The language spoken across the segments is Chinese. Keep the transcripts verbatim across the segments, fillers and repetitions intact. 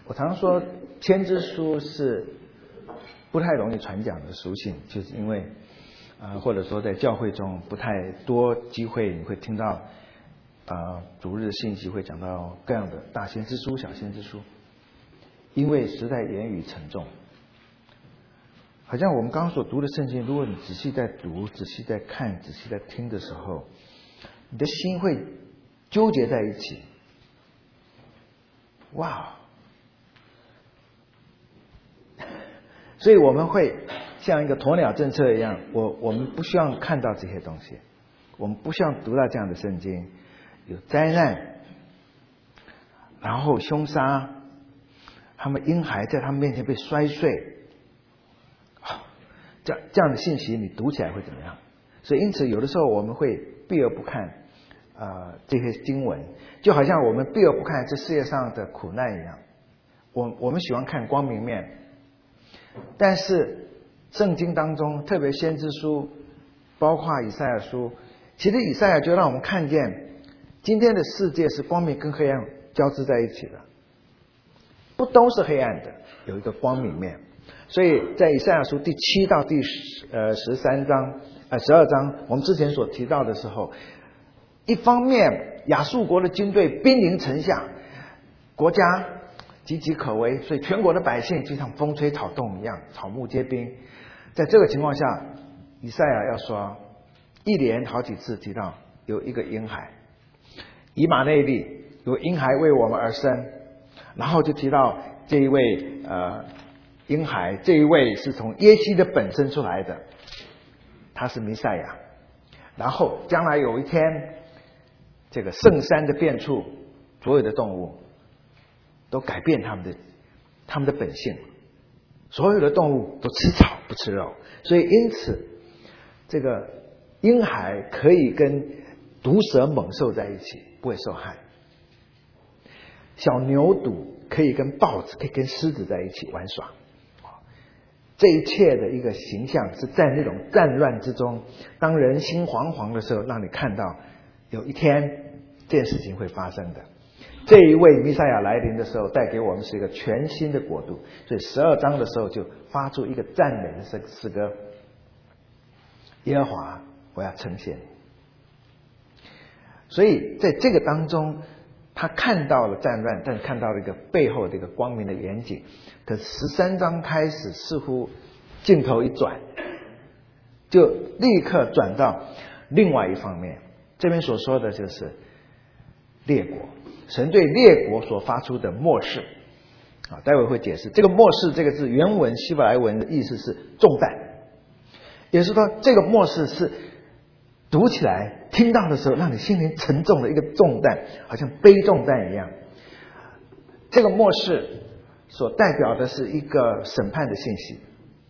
我常说先知书是不太容易传讲的书信，就是因为呃或者说在教会中不太多机会你会听到呃主日信息会讲到各样的大先知书、小先知书，因为实在言语沉重。好像我们刚刚所读的圣经，如果你仔细在读、仔细在看、仔细在听的时候，你的心会纠结在一起。哇！所以我们会像一个鸵鸟政策一样，我我们不希望看到这些东西，我们不希望读到这样的圣经，有灾难，然后凶杀，他们婴孩在他们面前被摔碎，这样这样的信息你读起来会怎么样？所以因此有的时候我们会避而不看呃这些经文，就好像我们避而不看这世界上的苦难一样。我我们喜欢看光明面，但是圣经当中，特别先知书，包括以赛亚书，其实以赛亚就让我们看见今天的世界是光明跟黑暗交织在一起的，不都是黑暗的，有一个光明面。所以在以赛亚书第七到第十呃十三章呃十二章，我们之前所提到的时候，一方面亚述国的军队兵临城下，国家岌岌可危，所以全国的百姓就像风吹草动一样，草木皆兵。在这个情况下，以赛亚要说，一连好几次提到有一个婴孩，以马内利有婴孩为我们而生，然后就提到这一位呃婴孩，这一位是从耶西的本生出来的，他是弥赛亚。然后将来有一天，这个圣山的变处，所有的动物都改变他们的他们的本性，所有的动物都吃草不吃肉，所以因此这个婴孩可以跟毒蛇猛兽在一起，不会受害。小牛犊可以跟豹子可以跟狮子在一起玩耍。这一切的一个形象是在那种战乱之中，当人心惶惶的时候，让你看到有一天这件事情会发生的。这一位弥赛亚来临的时候，带给我们是一个全新的国度。所以十二章的时候就发出一个赞美的诗诗歌，耶和华，我要称谢你。所以在这个当中，他看到了战乱，但看到了一个背后的一个光明的远景。可是十三章开始，似乎镜头一转，就立刻转到另外一方面。这边所说的就是列国，神对列国所发出的默示啊，待会会解释。这个默示这个字原文希伯来文的意思是重担，也就是说这个默示是读起来听到的时候让你心灵沉重的一个重担，好像背重担一样。这个默示所代表的是一个审判的信息，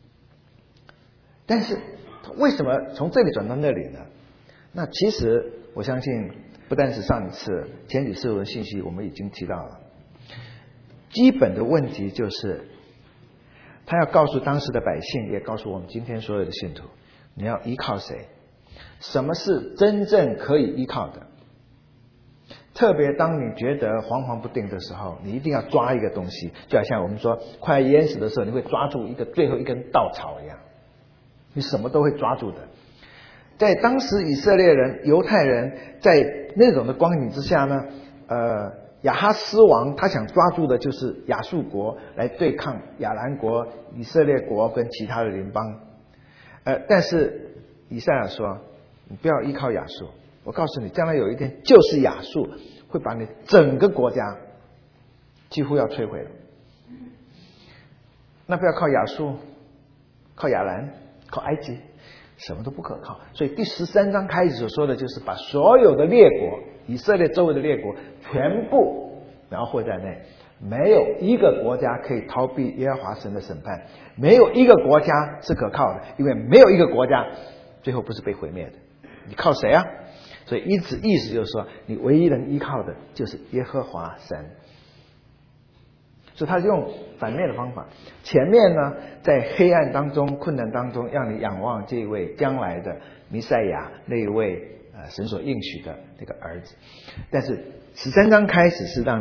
但是为什么从这里转到那里呢？那其实我相信不单是上一次前几次的信息我们已经提到了，基本的问题就是他要告诉当时的百姓，也告诉我们今天所有的信徒，你要依靠谁，什么是真正可以依靠的。特别当你觉得惶惶不定的时候，你一定要抓一个东西，就好像我们说快淹死的时候，你会抓住一个最后一根稻草一样，你什么都会抓住的。在当时以色列人、犹太人在那种的光景之下呢，呃，亚哈斯王他想抓住的就是亚述国来对抗亚兰国、以色列国跟其他的邻邦。呃，但是以赛亚说，你不要依靠亚述，我告诉你，将来有一天就是亚述会把你整个国家几乎要摧毁了。那不要靠亚述，靠亚兰，靠埃及，什么都不可靠。所以第十三章开始所说的就是把所有的列国，以色列周围的列国全部描绘在内，没有一个国家可以逃避耶和华神的审判，没有一个国家是可靠的，因为没有一个国家最后不是被毁灭的。你靠谁啊？所以因此意思就是说，你唯一能依靠的就是耶和华神。所以他用反面的方法，前面呢在黑暗当中、困难当中，让你仰望这一位将来的弥赛亚，那一位呃神所应许的这个儿子。但是十三章开始是让你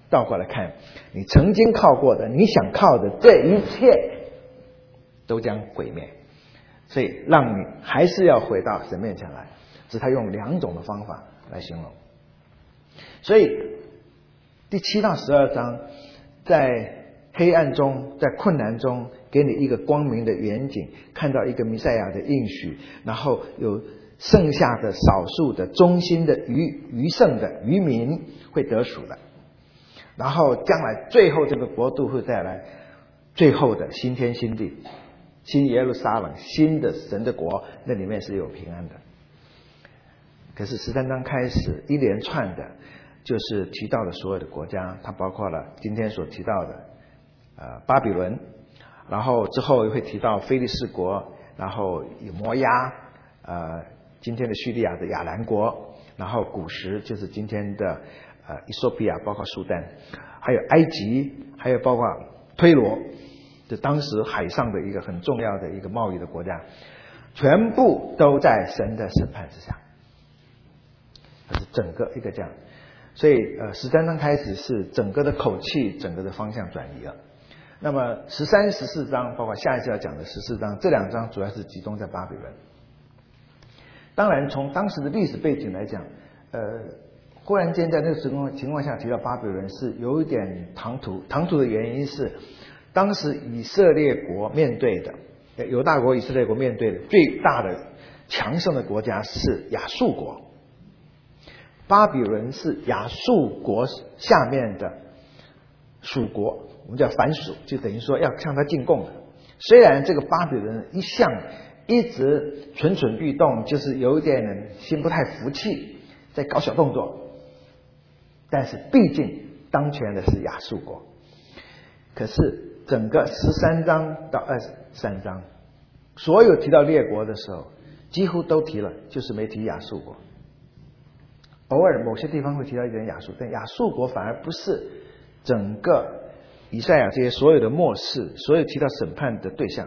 倒过来看，你曾经靠过的，你想靠的这一切都将毁灭，所以让你还是要回到神面前来。只是他用两种的方法来形容。所以第七到十二章在黑暗中，在困难中给你一个光明的远景，看到一个弥赛亚的应许，然后有剩下的少数的忠心的余余剩的余民会得赎的，然后将来最后这个国度会带来最后的新天新地，新耶路撒冷，新的神的国，那里面是有平安的。可是十三章开始一连串的就是提到了所有的国家，它包括了今天所提到的呃巴比伦，然后之后会提到非利士国，然后有摩押，呃今天的叙利亚的亚兰国，然后古时就是今天的呃以索比亚，包括苏丹，还有埃及，还有包括推罗，这当时海上的一个很重要的一个贸易的国家，全部都在神的审判之下。这是整个一个这样，所以呃十三章开始是整个的口气，整个的方向转移了。那么十三、十四章，包括下一次要讲的十四章，这两章主要是集中在巴比伦。当然，从当时的历史背景来讲，呃，忽然间在那个情况情况下提到巴比伦是有一点唐突。唐突的原因是，当时以色列国面对的犹大国、以色列国面对的最大的强盛的国家是亚述国。巴比伦是亚述国下面的属国，我们叫反属，就等于说要向他进贡的。虽然这个巴比伦一向一直蠢蠢欲动，就是有一点心不太服气，在搞小动作，但是毕竟当权的是亚述国。可是整个十三章到二十三章，所有提到列国的时候，几乎都提了，就是没提亚述国。偶尔某些地方会提到一点亚述，但亚述国反而不是整个以赛亚这些所有的末世，所有提到审判的对象，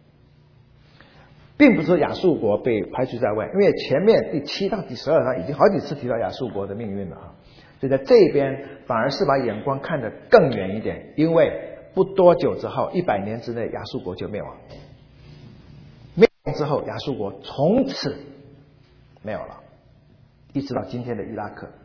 并不是亚述国被排除在外，因为前面第七到第十二章已经好几次提到亚述国的命运了啊，所以在这边反而是把眼光看得更远一点，因为不多久之后，一百年之内亚述国就灭亡，灭亡之后亚述国从此没有了。一直到今天的伊拉克，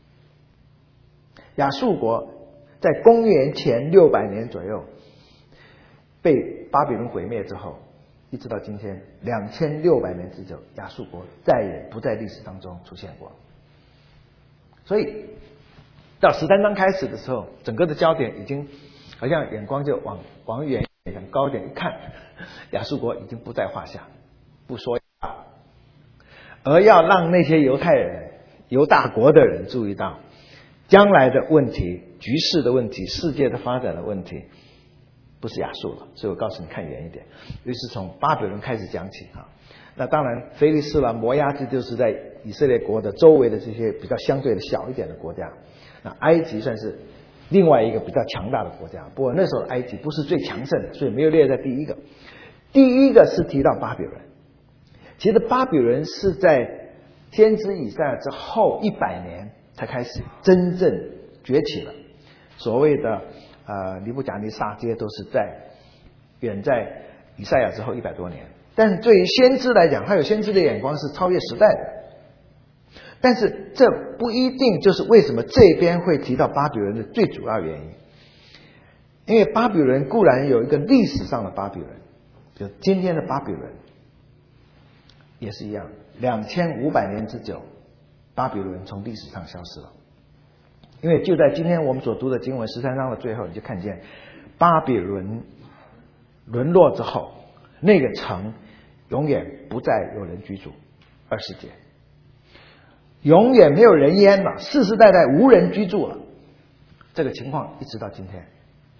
亚述国在公元前六百年左右被巴比伦毁灭之后，一直到今天两千六百年之久，亚述国再也不在历史当中出现过。所以到十三章开始的时候，整个的焦点已经好像眼光就往往远一点、高一点一看，亚述国已经不在话下，不说。而要让那些犹太人、犹大国的人注意到，将来的问题、局势的问题、世界的发展的问题，不是亚述了。所以我告诉你，看远一点。于是从巴比伦开始讲起啊。那当然，非利士啦、摩押，这就是在以色列国的周围的这些比较相对的小一点的国家。那埃及算是另外一个比较强大的国家，不过那时候埃及不是最强盛的，所以没有列在第一个。第一个是提到巴比伦。其实巴比伦是在先知以赛亚之后一百年才开始真正崛起了。所谓的呃尼布甲尼撒，这些都是在远在以赛亚之后一百多年。但是对于先知来讲，他有先知的眼光是超越时代的。但是这不一定就是为什么这边会提到巴比伦的最主要原因。因为巴比伦固然有一个历史上的巴比伦，就今天的巴比伦也是一样，两千五百年之久，巴比伦从历史上消失了。因为就在今天我们所读的经文十三章的最后，你就看见巴比伦沦落之后，那个城永远不再有人居住。二十节，永远没有人烟了，世世代代无人居住了。这个情况一直到今天。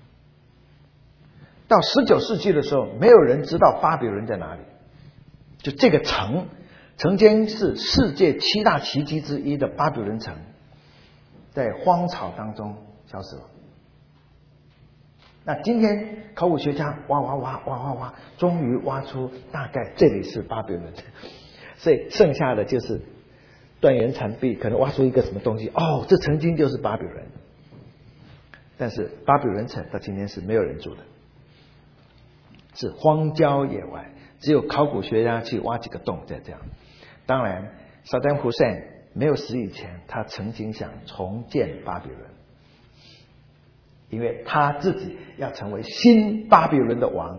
到十九世纪的时候，没有人知道巴比伦在哪里。就这个城曾经是世界七大奇迹之一的巴比伦城，在荒草当中消失了。那今天考古学家挖挖挖挖挖挖，终于挖出大概这里是巴比伦，所以剩下的就是断垣残壁，可能挖出一个什么东西，哦，这曾经就是巴比伦。 但是巴比伦城到今天是没有人住的，是荒郊野外，只有考古学家去挖几个洞在这样。当然萨达姆胡塞因没有死以前，他曾经想重建巴比伦，因为他自己要成为新巴比伦的王，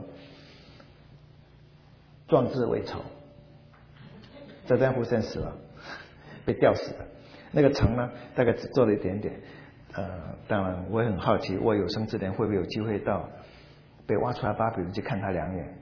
壮志未酬。萨达姆胡塞因死了，被吊死了。那个城呢，大概只做了一点点。呃，当然我也很好奇，我有生之年会不会有机会到被挖出来巴比伦去看他两眼。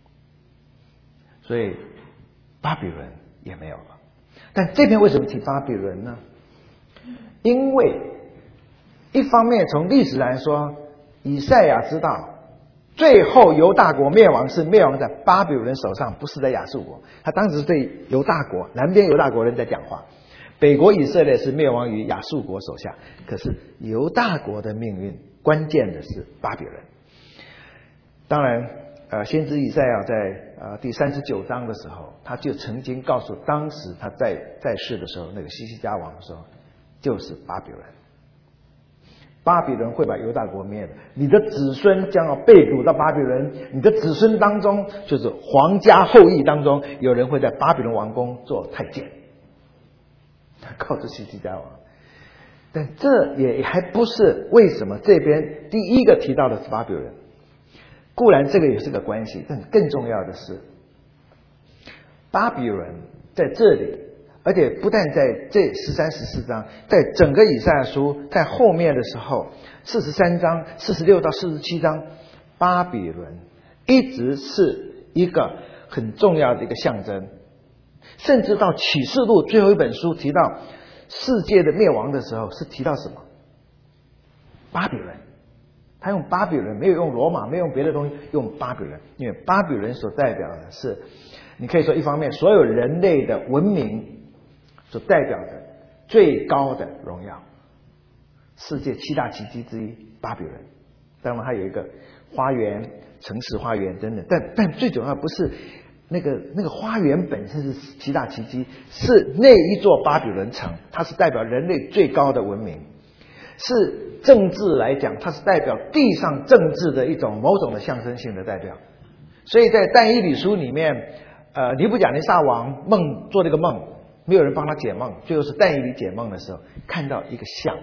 所以巴比伦也没有了。但这边为什么提巴比伦呢？因为一方面从历史来说，以赛亚知道最后犹大国灭亡是灭亡在巴比伦手上，不是在亚述国。他当时对犹大国南边犹大国人在讲话，北国以色列是灭亡于亚述国手下。可是犹大国的命运关键的是巴比伦。当然呃，先知以赛亚在呃第三十九章的时候，他就曾经告诉当时他在在世的时候，那个西西家王说，就是巴比伦。巴比伦会把犹大国灭的，你的子孙将要被掳到巴比伦，你的子孙当中就是皇家后裔当中，有人会在巴比伦王宫做太监。他告诉西西家王，但这也还不是为什么这边第一个提到的是巴比伦。固然这个也是个关系，但更重要的是，巴比伦在这里，而且不但在这十三、十四章，在整个以赛亚书在后面的时候，四十三章、四十六到四十七章，巴比伦一直是一个很重要的一个象征。甚至到启示录最后一本书提到世界的灭亡的时候，是提到什么？巴比伦。他用巴比伦，没有用罗马，没有用别的东西，用巴比伦。因为巴比伦所代表的是，你可以说一方面所有人类的文明所代表的最高的荣耀，世界七大奇迹之一巴比伦。当然还有一个花园、城市花园等等，但但最重要不是那个那个花园本身是七大奇迹，是那一座巴比伦城，它是代表人类最高的文明。是政治来讲，它是代表地上政治的一种某种的象征性的代表。所以在但以理书里面，呃，尼布甲尼撒王梦做这个梦，没有人帮他解梦，最后是但以理解梦的时候，看到一个像，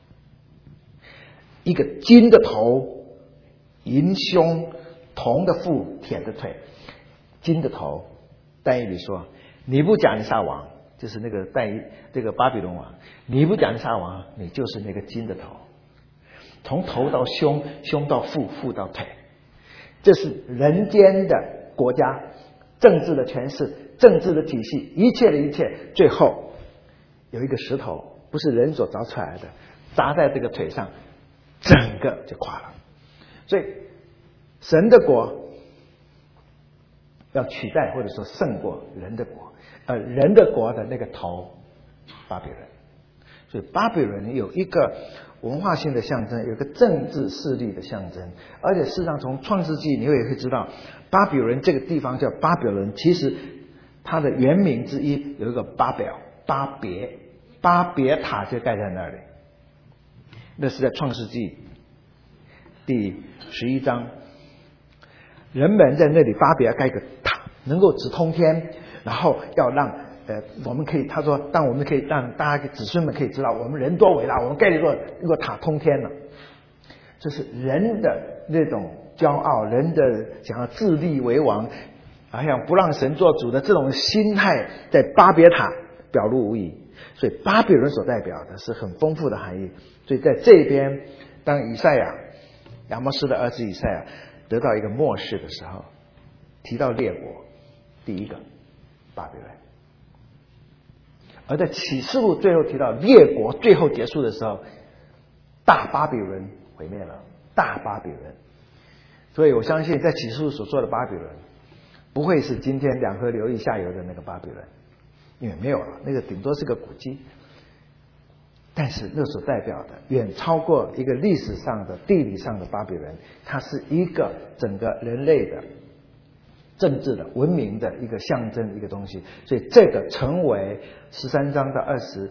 一个金的头，银胸，铜的腹，铁的腿，金的头。但以理说，尼布甲尼撒王。就是那个但以这个巴比伦王，尼布甲尼撒王，你就是那个金的头，从头到胸，胸到腹，腹到腿，这是人间的国家政治的权势，政治的体系，一切的一切，最后有一个石头，不是人所凿出来的，砸在这个腿上，整个就垮了。所以神的国要取代或者说胜过人的国。呃，人的国的那个头，巴比伦。所以巴比伦有一个文化性的象征，有一个政治势力的象征。而且事实上从创世纪你会会知道，巴比伦这个地方叫巴比伦，其实它的原名之一有一个巴别巴别巴别塔就盖在那里，那是在创世纪第十一章，人们在那里巴别盖个塔，能够直通天，然后要让呃我们可以，他说当我们可以让大家子孙们可以知道我们人多伟大，我们盖了一座一座塔通天了。这是人的那种骄傲，人的想要自立为王，好像不让神做主的这种心态，在巴别塔表露无遗。所以巴比伦所代表的是很丰富的含义。所以在这边，当以赛亚亚摩斯的儿子以赛亚得到一个末世的时候，提到列国，第一个巴比伦。而在启示录最后提到列国最后结束的时候，大巴比伦毁灭了，大巴比伦。所以我相信在启示录所说的巴比伦不会是今天两河流域下游的那个巴比伦，因为没有了，那个顶多是个古迹。但是那所代表的远超过一个历史上的地理上的巴比伦，它是一个整个人类的政治的文明的一个象征，一个东西。所以这个成为十三章到二十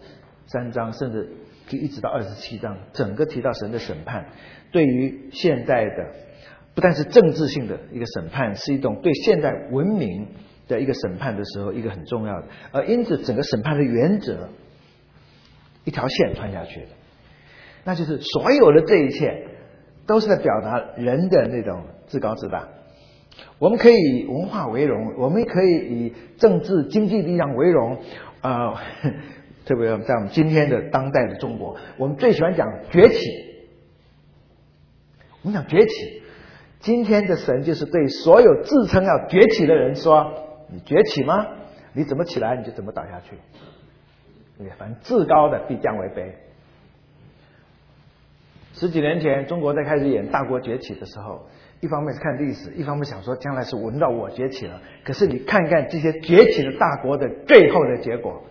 三章，甚至一直到二十七章，整个提到神的审判，对于现代的不但是政治性的一个审判，是一种对现代文明的一个审判的时候一个很重要的，而因此整个审判的原则一条线穿下去的，那就是所有的这一切都是在表达人的那种自高自大。我们可以以文化为荣，我们可以以政治经济力量为荣，呃，特别在我们今天的当代的中国，我们最喜欢讲崛起。我们讲崛起，今天的神就是对所有自称要崛起的人说：你崛起吗？你怎么起来你就怎么倒下去。反正至高的必降为卑。十几年前，中国在开始演大国崛起的时候，一方面是看历史，一方面想说将来是轮到我崛起了。可是你看看这些崛起的大国的最后的结果，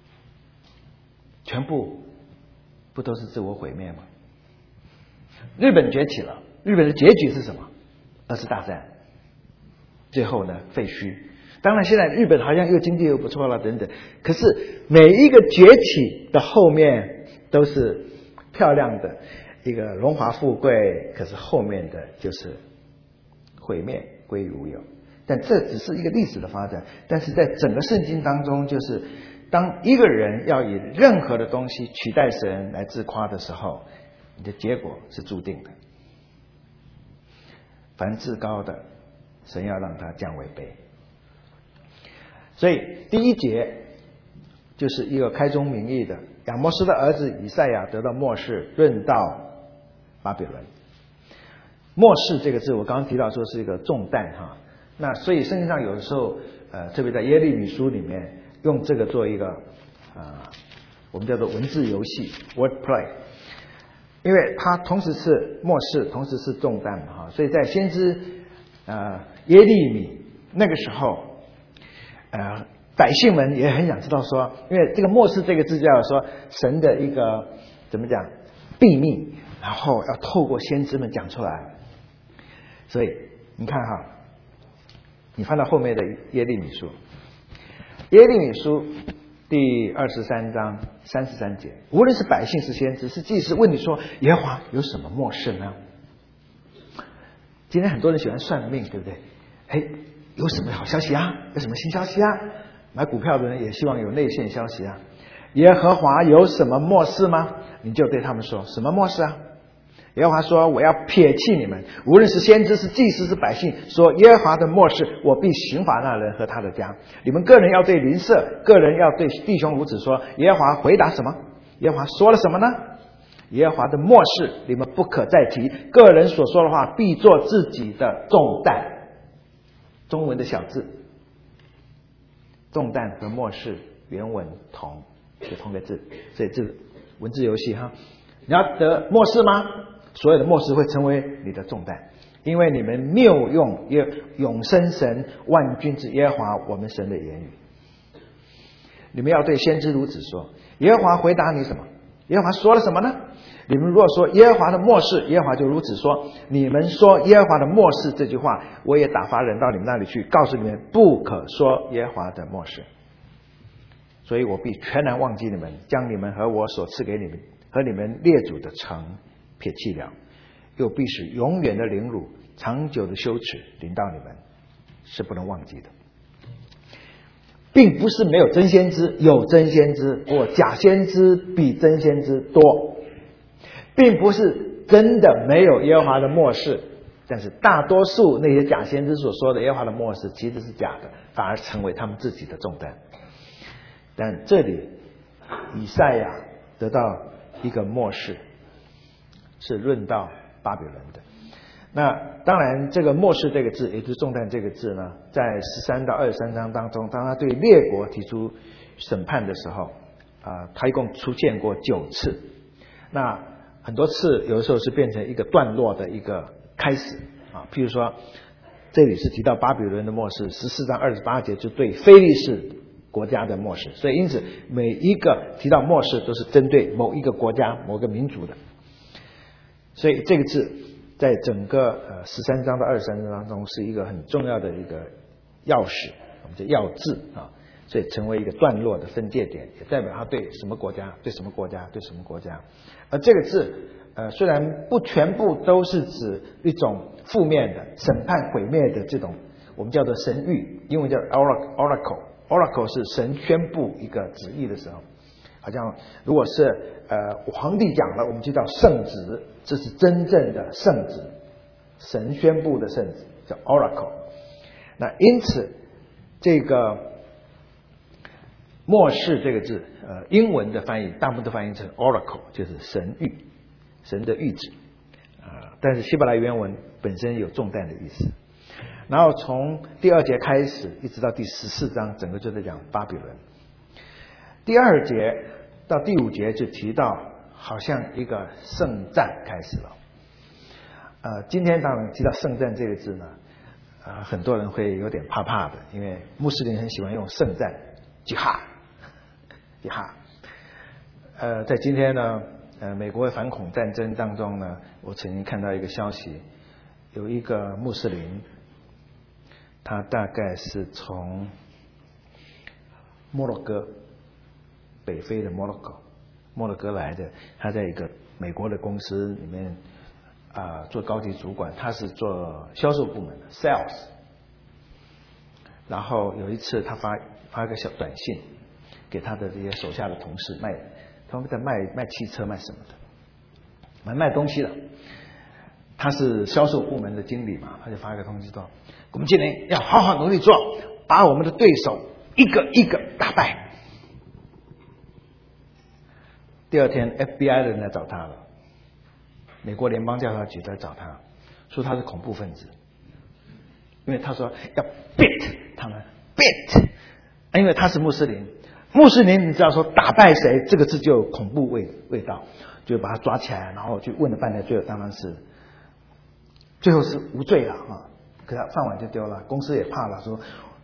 全部不都是自我毁灭吗？日本崛起了，日本的结局是什么？二次大战，最后呢废墟。当然现在日本好像又经济又不错了等等，可是每一个崛起的后面都是漂亮的一个荣华富贵，可是后面的就是毁灭归于无有。但这只是一个历史的发展，但是在整个圣经当中，就是当一个人要以任何的东西取代神来自夸的时候，你的结果是注定的。凡至高的，神要让他降为卑。所以第一节就是一个开宗明义的，亚摩斯的儿子以赛亚得到默示，论到巴比伦。默示这个字我刚刚提到说是一个重担哈，那所以圣经上有的时候呃，特别在耶利米书里面用这个做一个呃，我们叫做文字游戏 word play， 因为它同时是默示，同时是重担哈，所以在先知呃耶利米那个时候呃，百姓们也很想知道说，因为这个默示这个字叫说神的一个怎么讲秘密，然后要透过先知们讲出来。所以你看哈，你翻到后面的耶利米书，耶利米书第二十三章三十三节，无论是百姓是先知是祭司，问你说耶和华有什么默示呢？今天很多人喜欢算命，对不对？哎，有什么好消息啊？有什么新消息啊？买股票的人也希望有内线消息啊。耶和华有什么默示吗？你就对他们说，什么默示啊？耶和华说，我要撇弃你们，无论是先知是祭司是百姓，说耶和华的默示，我必刑罚那人和他的家。你们个人要对邻舍，个人要对弟兄如此说。耶和华回答什么？耶和华说了什么呢？耶和华的默示你们不可再提，个人所说的话必做自己的重担。中文的小字，重担和默示原文同，是同个字，所以这文字游戏哈。你要得默示吗？所有的默示会成为你的重担，因为你们谬用耶永生神万军之耶和华我们神的言语。你们要对先知如此说。耶和华回答你什么？耶和华说了什么呢？你们若说耶和华的默示，耶和华就如此说。你们说耶和华的默示这句话，我也打发人到你们那里去，告诉你们不可说耶和华的默示。所以我必全然忘记你们，将你们和我所赐给你们和你们列祖的城撇弃了，又必使永远的凌辱长久的羞耻临到你们，是不能忘记的。并不是没有真先知，有真先知，不过假先知比真先知多。并不是真的没有耶和华的默示，但是大多数那些假先知所说的耶和华的默示其实是假的，反而成为他们自己的重担。但这里以赛亚得到一个默示，是论到巴比伦的。那当然这个默示这个字，也就是重担这个字呢，在十三到二十三章当中，当他对列国提出审判的时候啊、呃，他一共出现过九次。那很多次有的时候是变成一个段落的一个开始啊，譬如说这里是提到巴比伦的默示，十四章二十八节就对非利士国家的默示，所以因此每一个提到默示都是针对某一个国家某个民族的。所以这个字在整个呃十三章到二十三章当中是一个很重要的一个钥匙，我们叫要字啊。 所以成为一个段落的分界点，也代表他对什么国家、对什么国家、对什么国家。而这个字，呃，虽然不全部都是指一种负面的、审判、毁灭的这种，我们叫做神谕，英文叫 oracle，oracle，oracle 是神宣布一个旨意的时候。好像如果是呃皇帝讲了，我们就叫圣旨，这是真正的圣旨，神宣布的圣旨叫 oracle。那因此这个末世这个字，呃，英文的翻译大部分都翻译成 oracle， 就是神谕，神的谕旨啊、呃。但是希伯来原文本身有重担的意思。然后从第二节开始，一直到第十四章，整个就在讲巴比伦。第二节到第五节就提到，好像一个圣战开始了。呃，今天当然提到圣战这个字呢，呃，很多人会有点怕怕的，因为穆斯林很喜欢用圣战 ，jihad，jihad。呃，在今天呢，呃，美国反恐战争当中呢，我曾经看到一个消息，有一个穆斯林，他大概是从摩洛哥。北非的摩洛哥，摩洛哥来的，他在一个美国的公司里面啊、呃、做高级主管，他是做销售部门的 sales。然后有一次他发发个小短信给他的这些手下的同事，卖他们在卖卖汽车卖什么的，卖卖东西的。他是销售部门的经理嘛，他就发一个通知说，我们今年要好好努力做，把我们的对手一个一个打败。第二天 F B I 的人来找他了，美国联邦调查局在找他，说他是恐怖分子，因为他说要 beat 他们 beat， 因为他是穆斯林，穆斯林你知道说打败谁这个字就有恐怖味味道，就把他抓起来，然后就问了半天，最后当然是最后是无罪了啊，可他饭碗就丢了，公司也怕了，说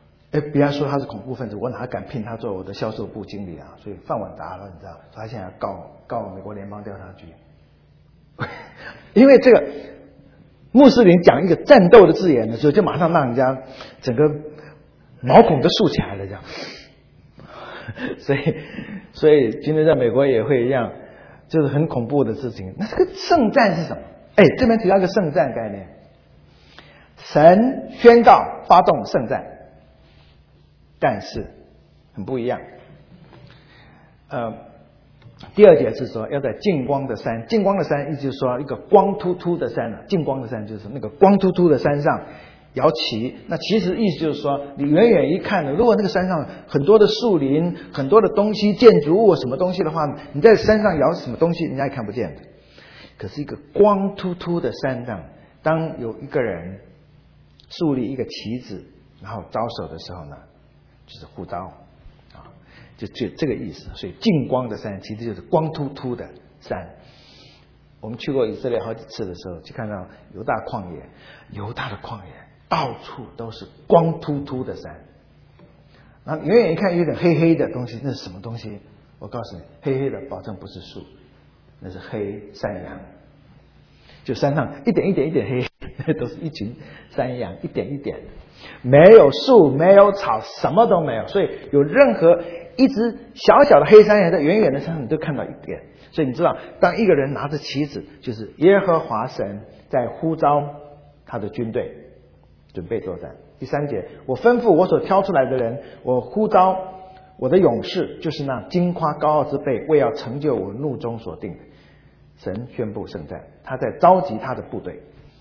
F B I 说他是恐怖分子，我哪敢聘他做我的销售部经理啊？所以饭碗砸了，你知道？所以他现在要告告美国联邦调查局，因为这个穆斯林讲一个战斗的字眼的时候，就马上让人家整个毛孔都竖起来了，这样。所以，所以今天在美国也会一样，就是很恐怖的事情。那这个圣战是什么？哎，这边提到一个圣战概念，神宣告发动圣战。但是很不一样，呃，第二节是说要在净光的山，净光的山意思就是说一个光秃秃的山啊，净光的山就是那个光秃秃的山上摇旗。那其实意思就是说，你远远一看呢，如果那个山上很多的树林、很多的东西、建筑物什么东西的话，你在山上摇什么东西，人家也看不见的。可是一个光秃秃的山上，当有一个人树立一个旗子，然后招手的时候呢，就是呼召啊，就就这个意思。所以净光的山其实就是光秃秃的山。我们去过以色列好几次的时候，就看到犹大旷野，犹大的旷野到处都是光秃秃的山。然后远远一看有点黑黑的东西，那是什么东西？我告诉你，黑黑的保证不是树，那是黑山羊。就山上一点一点一点黑，都是一群山羊，一点一点的。没有树，没有草，什么都没有，所以有任何一只小小的黑山羊在远远的山上你都看到一点。所以你知道，当一个人拿着旗子，就是耶和华神在呼召他的军队准备作战。第三节，我吩咐我所挑出来的人，我呼召我的勇士，就是那矜夸高傲之辈，为要成就我怒中所定的。神宣布圣战，他在召集他的部队。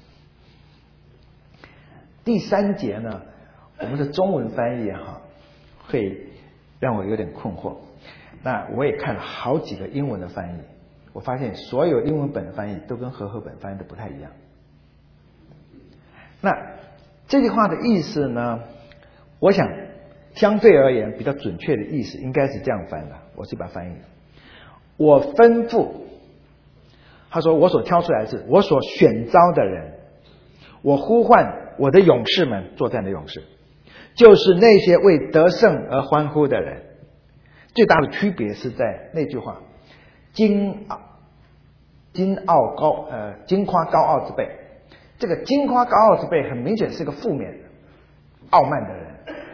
第三节呢，我们的中文翻译哈，会让我有点困惑。那我也看了好几个英文的翻译，我发现所有英文本的翻译都跟和合本翻译的不太一样。那这句话的意思呢，我想相对而言比较准确的意思应该是这样翻的，我是把它翻译。我吩咐，他说我所挑出来的是我所选召的人，我呼唤我的勇士们，作战的勇士，就是那些为得胜而欢呼的人。最大的区别是在那句话，矜傲矜傲高呃矜夸高傲之辈。这个矜夸高傲之辈很明显是个负面的傲慢的人，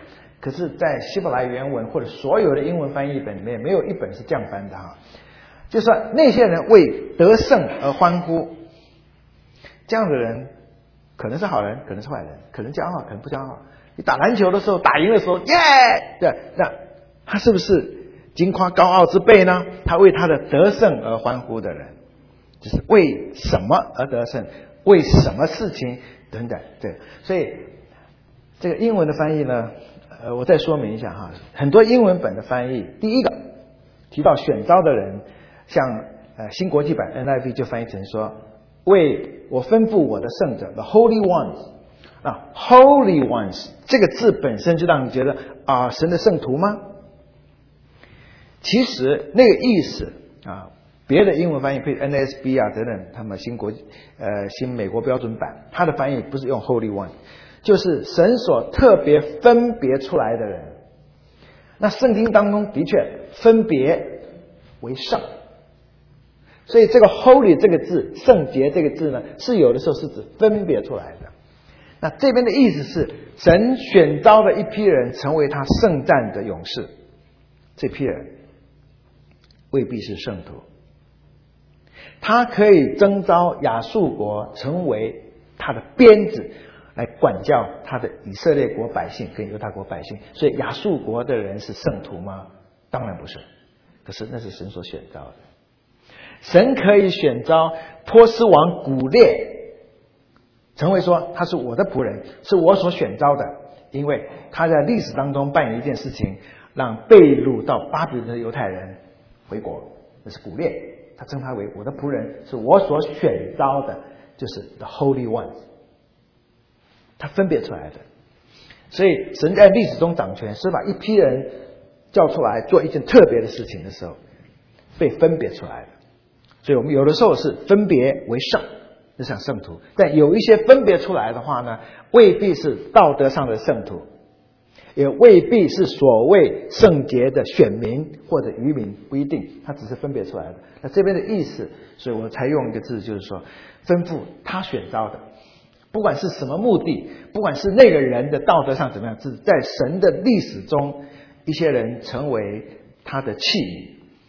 可是在希伯来原文或者所有的英文翻译本里面，没有一本是这样翻的哈。就是说那些人为得胜而欢呼，这样的人可能是好人，可能是坏人，可能骄傲，可能不骄傲。你打篮球的时候，打赢的时候，耶！对，那他是不是矜夸高傲之辈呢？他为他的得胜而欢呼的人，就是为什么而得胜，为什么事情等等。对，所以这个英文的翻译呢，呃，我再说明一下哈。很多英文本的翻译，第一个提到选召的人，像呃新国际版 N I V 就翻译成说，为我吩咐我的圣者 ，the Holy Ones。啊 ，Holy Ones 这个字本身就让你觉得啊，神的圣徒吗？其实那个意思啊，别的英文翻译，譬如 N S B 啊等等，他们新国呃新美国标准版，它的翻译不是用 Holy One， 就是神所特别分别出来的人。那圣经当中的确分别为圣，所以这个 Holy 这个字，圣洁这个字呢，是有的时候是指分别出来的。那这边的意思是，神选召的一批人成为他圣战的勇士，这批人未必是圣徒，他可以征召亚述国成为他的鞭子，来管教他的以色列国百姓跟犹大国百姓。所以亚述国的人是圣徒吗？当然不是，可是那是神所选召的。神可以选召波斯王古列成为说他是我的仆人，是我所选召的，因为他在历史当中扮演一件事情，让被掳到巴比伦的犹太人回国，那是古列，他称他为我的仆人，是我所选召的，就是 the Holy Ones， 他分别出来的。所以神在历史中掌权，是把一批人叫出来做一件特别的事情的时候，被分别出来的。所以我们有的时候是分别为圣，就像圣徒，但有一些分别出来的话呢，未必是道德上的圣徒，也未必是所谓圣洁的选民或者渔民，不一定，他只是分别出来的。那这边的意思，所以我才用一个字，就是说吩咐他选召的，不管是什么目的，不管是那个人的道德上怎么样，是在神的历史中，一些人成为他的器皿，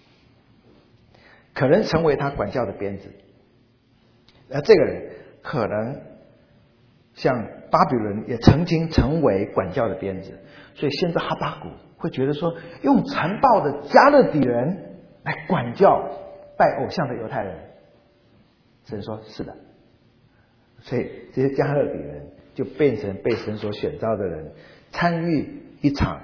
可能成为他管教的鞭子。而这个人可能像巴比伦也曾经成为管教的鞭子，所以先知哈巴谷会觉得说，用残暴的加勒底人来管教拜偶像的犹太人。神说是的，所以这些加勒底人就变成被神所选召的人，参与一场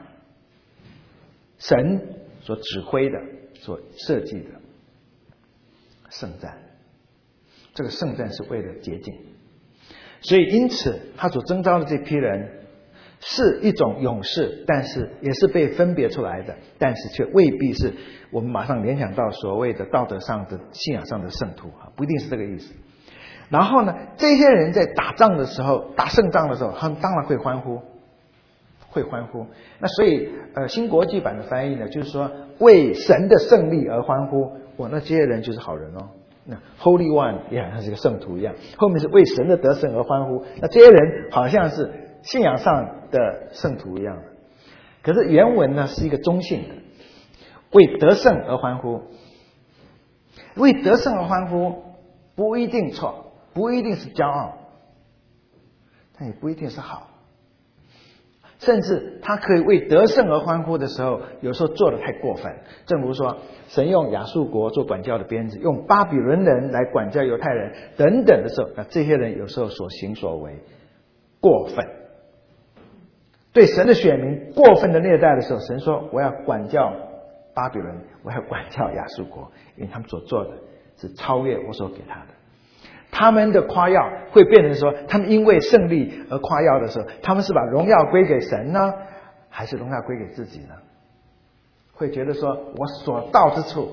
神所指挥的、所设计的圣战。这个圣战是为了洁净，所以因此他所征召的这批人是一种勇士，但是也是被分别出来的，但是却未必是我们马上联想到所谓的道德上的信仰上的圣徒，不一定是这个意思。然后呢，这些人在打仗的时候，打胜仗的时候，他们当然会欢呼，会欢呼。那所以呃，新国际版的翻译呢，就是说为神的胜利而欢呼，哇，那这些人就是好人哦。那 Holy One 也好像是个圣徒一样，后面是为神的得胜而欢呼，那这些人好像是信仰上的圣徒一样的。可是原文呢是一个中性的，为得胜而欢呼，为得胜而欢呼不一定错，不一定是骄傲，但也不一定是好。甚至他可以为得胜而欢呼的时候，有时候做得太过分。正如说，神用亚述国做管教的鞭子，用巴比伦人来管教犹太人等等的时候，那这些人有时候所行所为过分，对神的选民过分的虐待的时候，神说我要管教巴比伦，我要管教亚述国，因为他们所做的是超越我所给他的。他们的夸耀会变成说，他们因为胜利而夸耀的时候，他们是把荣耀归给神呢，还是荣耀归给自己呢？会觉得说，我所到之处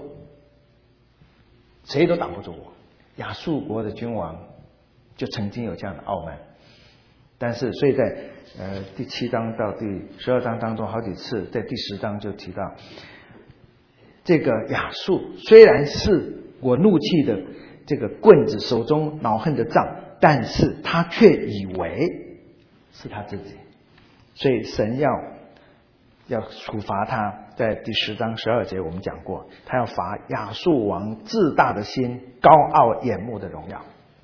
谁都挡不住我。亚述国的君王就曾经有这样的傲慢，但是所以在呃第七章到第十二章当中好几次，在第十章就提到，这个亚述虽然是我怒气的这个棍子，手中恼恨的杖，但是他却以为是他自己。所以神要要处罚他。在第十章十二节我们讲过，他要罚亚述王自大的心、高傲眼目的荣耀。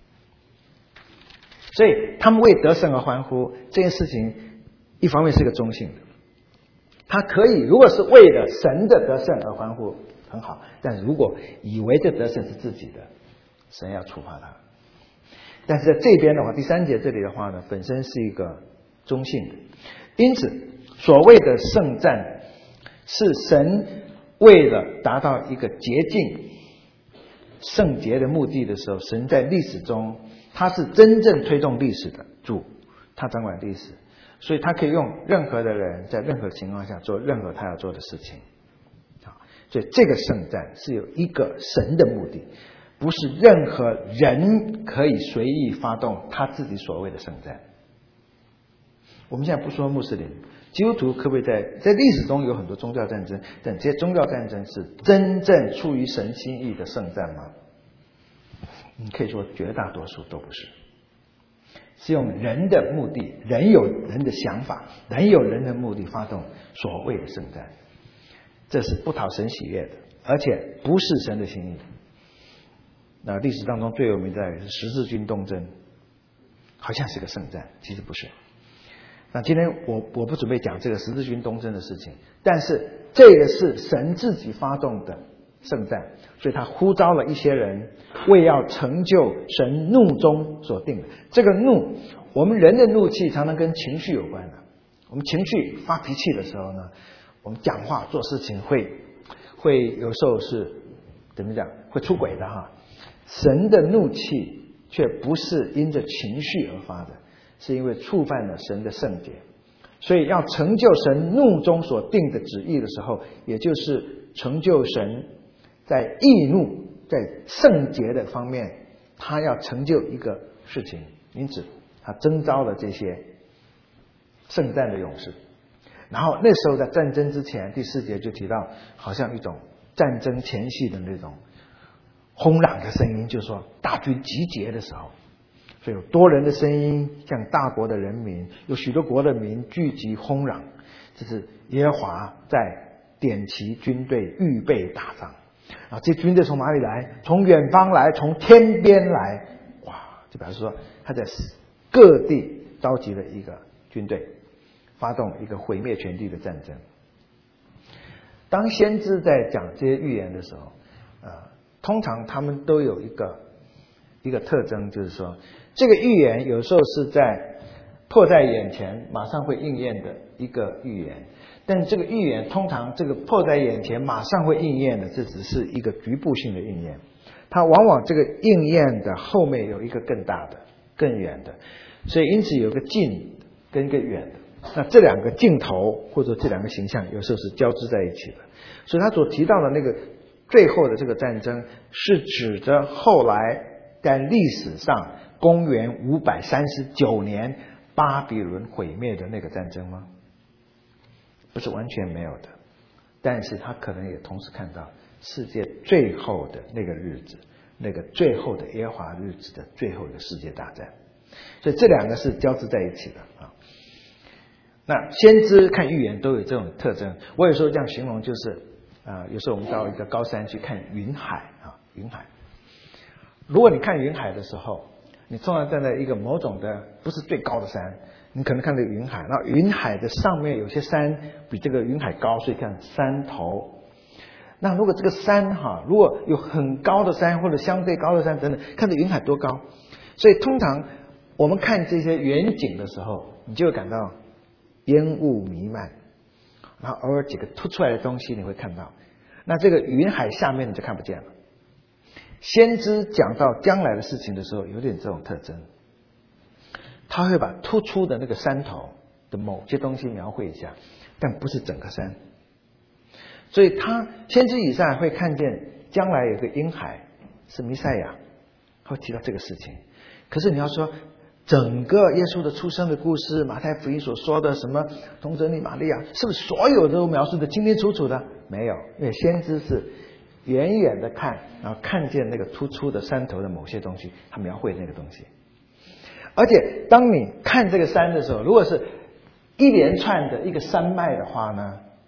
所以他们为得胜而欢呼，这件事情一方面是个中性的，他可以如果是为了神的得胜而欢呼很好，但如果以为这得胜是自己的，神要处罚他。但是在这边的话，第三节这里的话呢，本身是一个中性的，因此所谓的圣战是神为了达到一个洁净圣洁的目的的时候，神在历史中他是真正推动历史的主，他掌管历史，所以他可以用任何的人在任何情况下做任何他要做的事情。所以这个圣战是有一个神的目的，不是任何人可以随意发动他自己所谓的圣战。我们现在不说穆斯林，基督徒可不可以在在历史中有很多宗教战争，但这些宗教战争是真正出于神心意的圣战吗？你可以说绝大多数都不是，是用人的目的，人有人的想法，人有人的目的发动所谓的圣战，这是不讨神喜悦的，而且不是神的心意。那历史当中最有名的是十字军东征，好像是个圣战，其实不是。那今天我我不准备讲这个十字军东征的事情，但是这个是神自己发动的圣战，所以他呼召了一些人，为要成就神怒中所定的。这个怒，我们人的怒气常常跟情绪有关的。我们情绪发脾气的时候呢，我们讲话做事情会会有时候是怎么讲，会出轨的哈。神的怒气却不是因着情绪而发的，是因为触犯了神的圣洁。所以要成就神怒中所定的旨意的时候，也就是成就神在义怒在圣洁的方面，他要成就一个事情，因此他征召了这些圣战的勇士。然后那时候在战争之前，第四节就提到好像一种战争前夕的那种轰嚷的声音，就是说大军集结的时候，所以有多人的声音像大国的人民，有许多国的民聚集轰嚷，这是耶和华在点齐军队预备打仗。啊，这军队从哪里来？从远方来，从天边来。哇，就表示说他在各地召集了一个军队，发动一个毁灭全地的战争。当先知在讲这些预言的时候，呃，通常他们都有一个一个特征，就是说这个预言有时候是在迫在眼前马上会应验的一个预言，但这个预言通常这个迫在眼前马上会应验的，这只是一个局部性的应验，它往往这个应验的后面有一个更大的更远的，所以因此有个近跟一个远的，那这两个镜头或者这两个形象有时候是交织在一起的。所以他所提到的那个最后的这个战争，是指着后来在历史上公元五百三十九年巴比伦毁灭的那个战争吗？不是完全没有的，但是他可能也同时看到世界最后的那个日子，那个最后的耶和华日子的最后一个世界大战。所以这两个是交织在一起的啊。那先知看预言都有这种特征，我有时候这样形容，就是啊、呃，有时候我们到一个高山去看云海啊，云海。如果你看云海的时候，你通常站在一个某种的不是最高的山，你可能看到云海，那云海的上面有些山比这个云海高，所以看山头。那如果这个山哈，如果有很高的山或者相对高的山等等，看着云海多高。所以通常我们看这些远景的时候，你就会感到烟雾弥漫，然后偶尔几个凸出来的东西你会看到，那这个云海下面你就看不见了。先知讲到将来的事情的时候，有点这种特征，他会把突出的那个山头的某些东西描绘一下，但不是整个山。所以他先知以赛亚会看见将来有个婴孩是弥赛亚，会提到这个事情。可是你要说整个耶稣的出生的故事，马太福音所说的什么童贞女玛利亚，是不是所有都描述的清清楚楚的？没有，因为先知是远远的看，然后看见那个突出的山头的某些东西，他描绘那个东西。而且当你看这个山的时候，如果是一连串的一个山脉的话呢，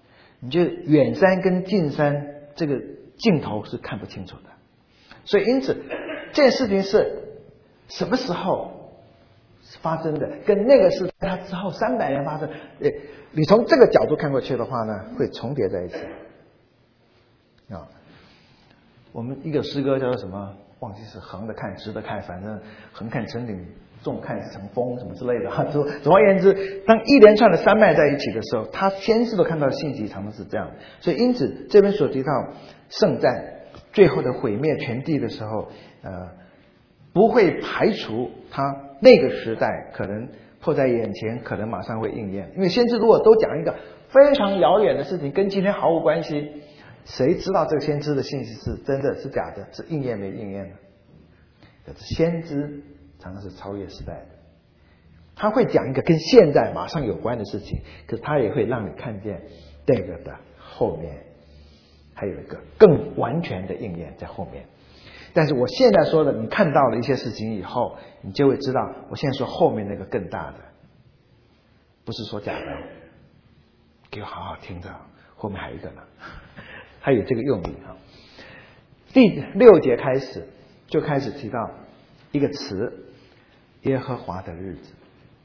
你就远山跟近山这个尽头是看不清楚的。所以因此这件事情是什么时候发生的，跟那个是它之后三百年发生，呃，你从这个角度看过去的话呢，会重叠在一起啊。我们一个诗歌叫做什么？忘记是横的看、直的看，反正横看成岭，纵看成峰，什么之类的。总总而言之，当一连串的山脉在一起的时候，他先知都看到的信息常常是这样。所以因此这边所提到圣战最后的毁灭全地的时候，呃，不会排除他那个时代可能迫在眼前，可能马上会应验。因为先知如果都讲一个非常遥远的事情，跟今天毫无关系，谁知道这个先知的信息是真的是假的，是应验没应验呢？可是先知常常是超越时代的，他会讲一个跟现在马上有关的事情，可是他也会让你看见这个的后面还有一个更完全的应验在后面。但是我现在说的，你看到了一些事情以后，你就会知道我现在说后面那个更大的，不是说假的，给我好好听着，后面还有一个呢，还有这个用意哈。第六节开始就开始提到一个词，耶和华的日子。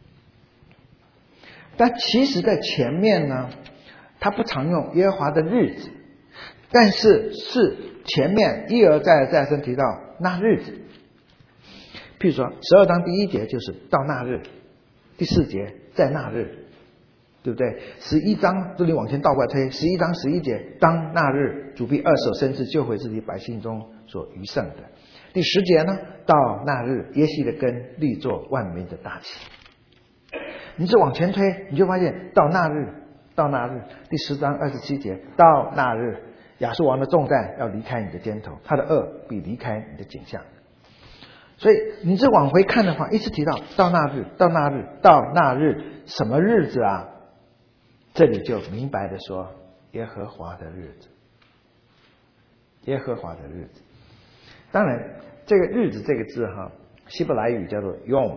但其实在前面呢，他不常用耶和华的日子，但是是前面一而再再三提到那日子。譬如说十二章第一节就是到那日，第四节在那日，对不对？十一章这里往前倒过来推，十一章十一节当那日主必二手伸至救回自己百姓中所余剩的。第十节呢，到那日耶西的根立作万民的大旗。你只往前推，你就发现到那日，到那日。第十章二十七节到那日，亚述王的重担要离开你的肩头，他的恶必离开你的景象。所以你这往回看的话，一直提到到那日，到那日，到那日，什么日子啊？这里就明白的说耶和华的日子，耶和华的日子。当然这个日子这个字哈，希伯来语叫做 yom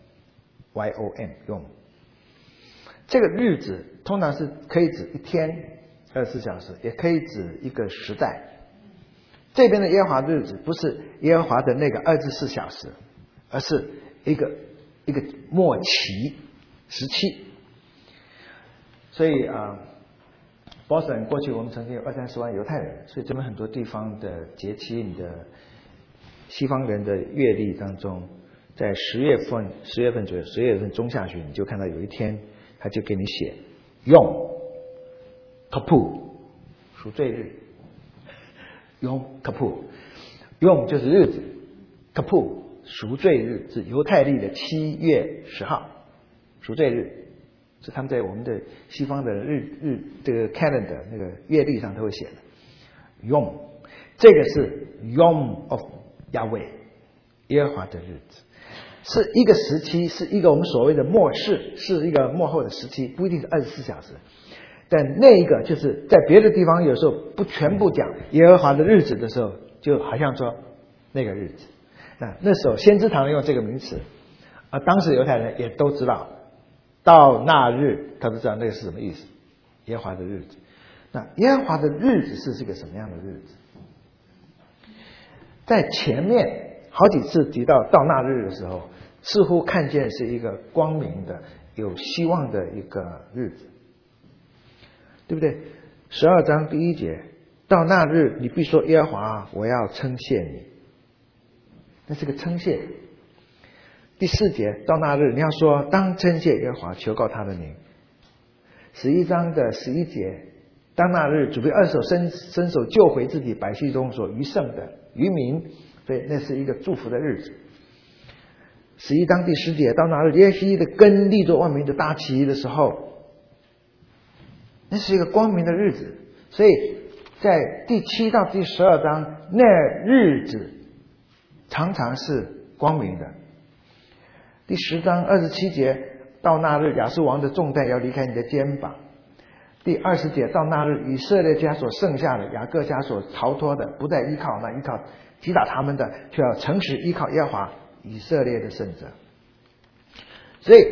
y o m yom。这个日子通常是可以指一天二十四小时，也可以指一个时代。这边的耶和华日子不是耶和华的那个二十四小时，而是一个一个末期时期。所以啊，波士顿过去我们曾经有二三十万犹太人，所以这边很多地方的节期，你的西方人的阅历当中，在十月份十月份左右，十月份中下旬，你就看到有一天他就给你写用 Kippur 赎罪日，用 Kippur 用就是日子， Kippur 赎罪日是犹太历的七月十号，赎罪日是他们在我们的西方的日日这个 calendar 那个月历上都会写的。用这个是 Yom of Yahweh 耶和华的日子，是一个时期，是一个我们所谓的末世，是一个末后的时期，不一定是二十四小时。但那一个就是在别的地方有时候不全部讲耶和华的日子的时候，就好像说那个日子。那那时候先知常用这个名词，而当时犹太人也都知道，到那日他都知道那个是什么意思，耶和华的日子。那耶和华的日子是这个什么样的日子？在前面好几次提到到那日的时候，似乎看见是一个光明的有希望的一个日子，对不对？十二章第一节，到那日你必说耶和华我要称谢你，那是个称谢。第四节，到那日你要说当称谢耶和华，求告他的名。十一章的十一节，当那日主必二手伸伸手救回自己百姓中所余剩的余民，所以那是一个祝福的日子。十一章第十节，到那日耶西的根立作万民的大旗的时候，那是一个光明的日子。所以在第七到第十二章，那日子常常是光明的。第十章二十七节，到那日亚述王的重担要离开你的肩膀。第二十节，到那日以色列家所剩下的雅各家所逃脱的，不再依靠那依靠击打他们的，却要诚实依靠耶和华以色列的圣者。所以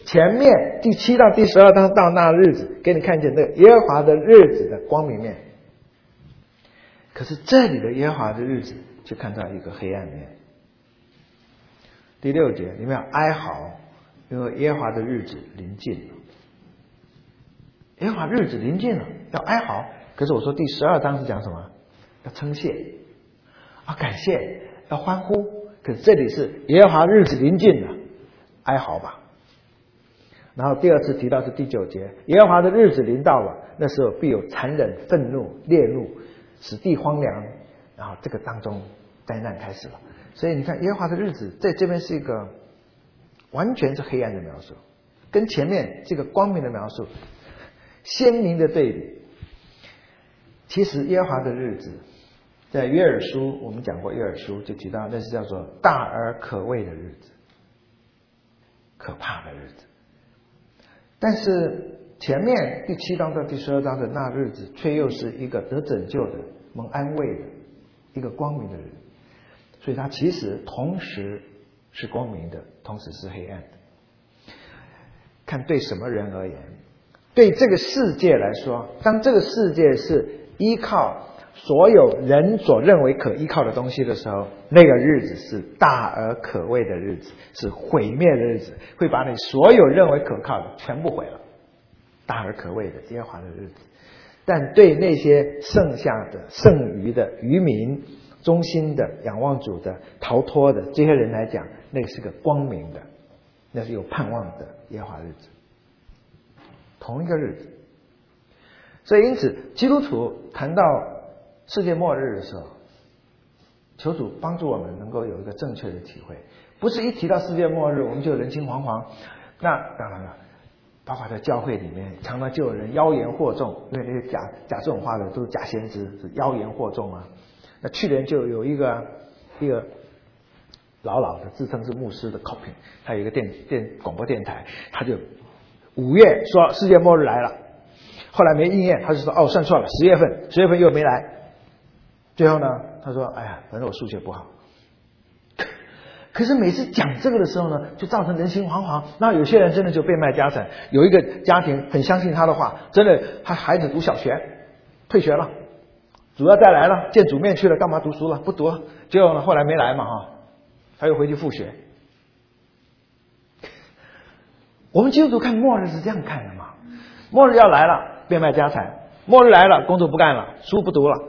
前面第七到第十二章到那日子，给你看见那个耶和华的日子的光明面。可是这里的耶和华的日子，就看到一个黑暗面。第六节，你们要哀嚎，因为耶和华的日子临近了。耶和华日子临近了，要哀嚎。可是我说第十二章是讲什么？要称谢啊，感谢，要欢呼。可是这里是耶和华日子临近了，哀嚎吧。然后第二次提到是第九节，耶和华的日子临到了，那时候必有残忍、愤怒、烈怒，使地荒凉。然后这个当中灾难开始了。所以你看耶和华的日子在这边是一个完全是黑暗的描述，跟前面这个光明的描述鲜明的对比。其实耶和华的日子在约珥书，我们讲过约珥书就提到那是叫做大而可畏的日子，可怕的日子。但是前面第七章到第十二章的那日子却又是一个得拯救的、蒙安慰的一个光明的日子。所以它其实同时是光明的，同时是黑暗的。看对什么人而言，对这个世界来说，当这个世界是依靠所有人所认为可依靠的东西的时候，那个日子是大而可畏的日子，是毁灭的日子，会把你所有认为可靠的全部毁了。大而可畏的耶和华的日子。但对那些剩下的剩余的渔民、忠心的仰望主的、逃脱的这些人来讲，那是个光明的，那是有盼望的耶和华日子，同一个日子。所以因此基督徒谈到世界末日的时候，求主帮助我们能够有一个正确的体会，不是一提到世界末日我们就人心惶惶。那当然了，包括在教会里面常常就有人妖言惑众，因为那些假假这种话的都是假先知，是妖言惑众啊。那去年就有一个一个老老的自称是牧师的 copy， 他有一个电电广播电台，他就五月说世界末日来了，后来没应验，他就说哦算错了，十月份十月份又没来，最后呢他说哎呀反正我数学不好。可是每次讲这个的时候呢，就造成人心惶惶。那有些人真的就被卖家产。有一个家庭很相信他的话，真的他孩子读小学退学了，主要再来了，见主面去了，干嘛读书了？不读了。结果呢后来没来嘛哈，他又回去复学。我们基督徒看末日是这样看的嘛？末日要来了，变卖家产；末日来了，工作不干了，书不读了。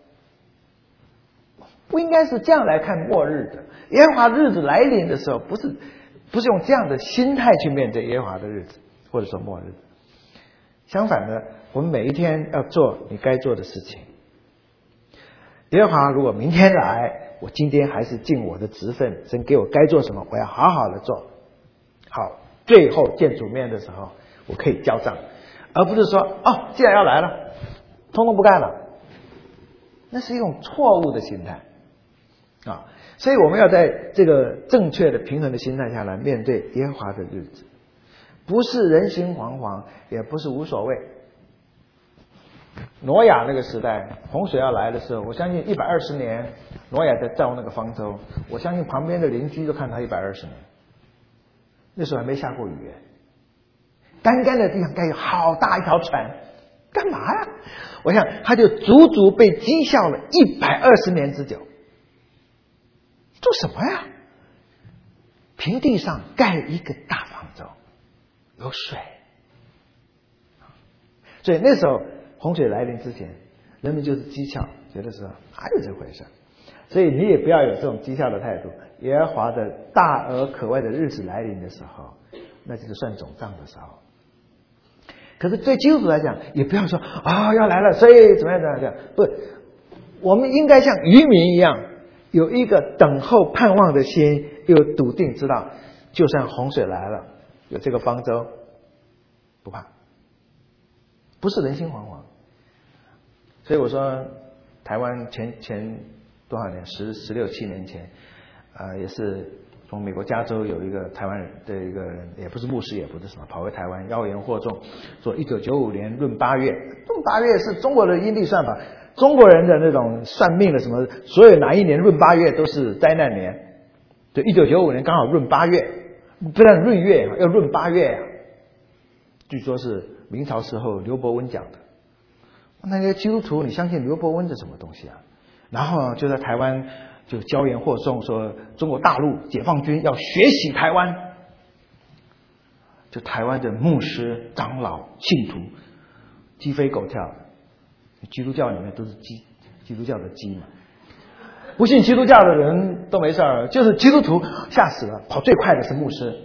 不应该是这样来看末日的。耶和华日子来临的时候，不是不是用这样的心态去面对耶和华的日子，或者说末日。相反的，我们每一天要做你该做的事情。耶和华如果明天来，我今天还是尽我的职分，神给我该做什么，我要好好的做。好，最后见主面的时候，我可以交账，而不是说哦，既然要来了，通通不干了。那是一种错误的心态啊，所以我们要在这个正确的平衡的心态下来面对耶和华的日子，不是人心惶惶，也不是无所谓。挪亚那个时代，洪水要来的时候，我相信一百二十年，挪亚在造那个方舟，我相信旁边的邻居都看他一百二十年，那时候还没下过雨，干干的地方盖有好大一条船，干嘛呀？我想他就足足被讥笑了一百二十年之久。做什么呀？平地上盖一个大方舟，有水。所以那时候洪水来临之前，人们就是讥笑，觉得说哪有这回事。所以你也不要有这种讥笑的态度。耶和华的大而可畏的日子来临的时候，那就是算总账的时候。可是对基督徒来讲，也不要说啊、哦、要来了，所以怎么样怎么样，不，我们应该像渔民一样，有一个等候盼望的心，有笃定知道，就算洪水来了，有这个方舟，不怕，不是人心惶惶。所以我说，台湾前前多少年，十十六七年前，呃，也是。从美国加州有一个台湾人的一个人，也不是牧师，也不是什么，跑回台湾妖言惑众，说一九九五年闰八月，闰八月是中国的阴历算法，中国人的那种算命的什么，所有哪一年闰八月都是灾难年。对，一九九五年刚好闰八月，不但闰月，要闰八月呀、啊。 据说是明朝时候刘伯温讲的。那些基督徒，你相信刘伯温是什么东西啊？然后就在台湾就椒盐惑众，说中国大陆解放军要学习台湾，就台湾的牧师、长老、信徒鸡飞狗跳。基督教里面都是鸡，基督教的鸡嘛。不信基督教的人都没事儿，就是基督徒吓死了，跑最快的是牧师。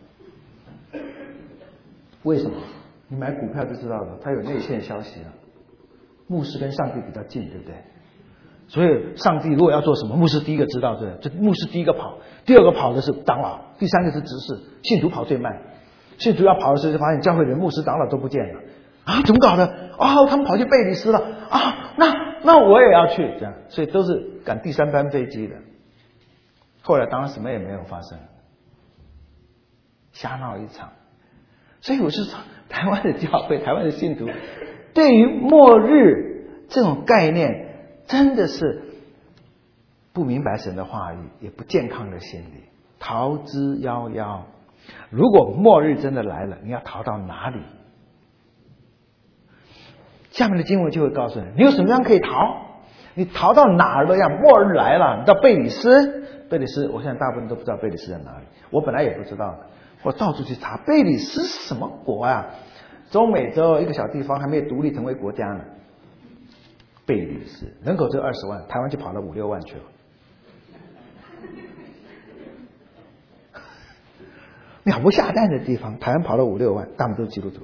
为什么？你买股票就知道了，它有内线消息啊。牧师跟上帝比较近，对不对？所以上帝如果要做什么，牧师第一个知道，对不对？这牧师第一个跑，第二个跑的是长老，第三个是执事，信徒跑最慢。信徒要跑的时候，就发现教会的牧师、长老都不见了啊！怎么搞的？哦，他们跑去贝里斯了啊！那那我也要去，这样，所以都是赶第三班飞机的。后来当然什么也没有发生，瞎闹一场。所以我是说，台湾的教会、台湾的信徒，对于末日这种概念，真的是不明白神的话语，也不健康的心理，逃之夭夭。如果末日真的来了，你要逃到哪里？下面的经文就会告诉你，你有什么样可以逃？你逃到哪儿都一样。末日来了，你到贝里斯，贝里斯，我现在大部分都不知道贝里斯在哪里，我本来也不知道的，我到处去查，贝里斯是什么国啊？中美洲一个小地方，还没有独立成为国家呢。贝里斯人口只有二十万，台湾就跑了五六万去了。鸟不下蛋的地方，台湾跑了五六万，大部分都是基督徒。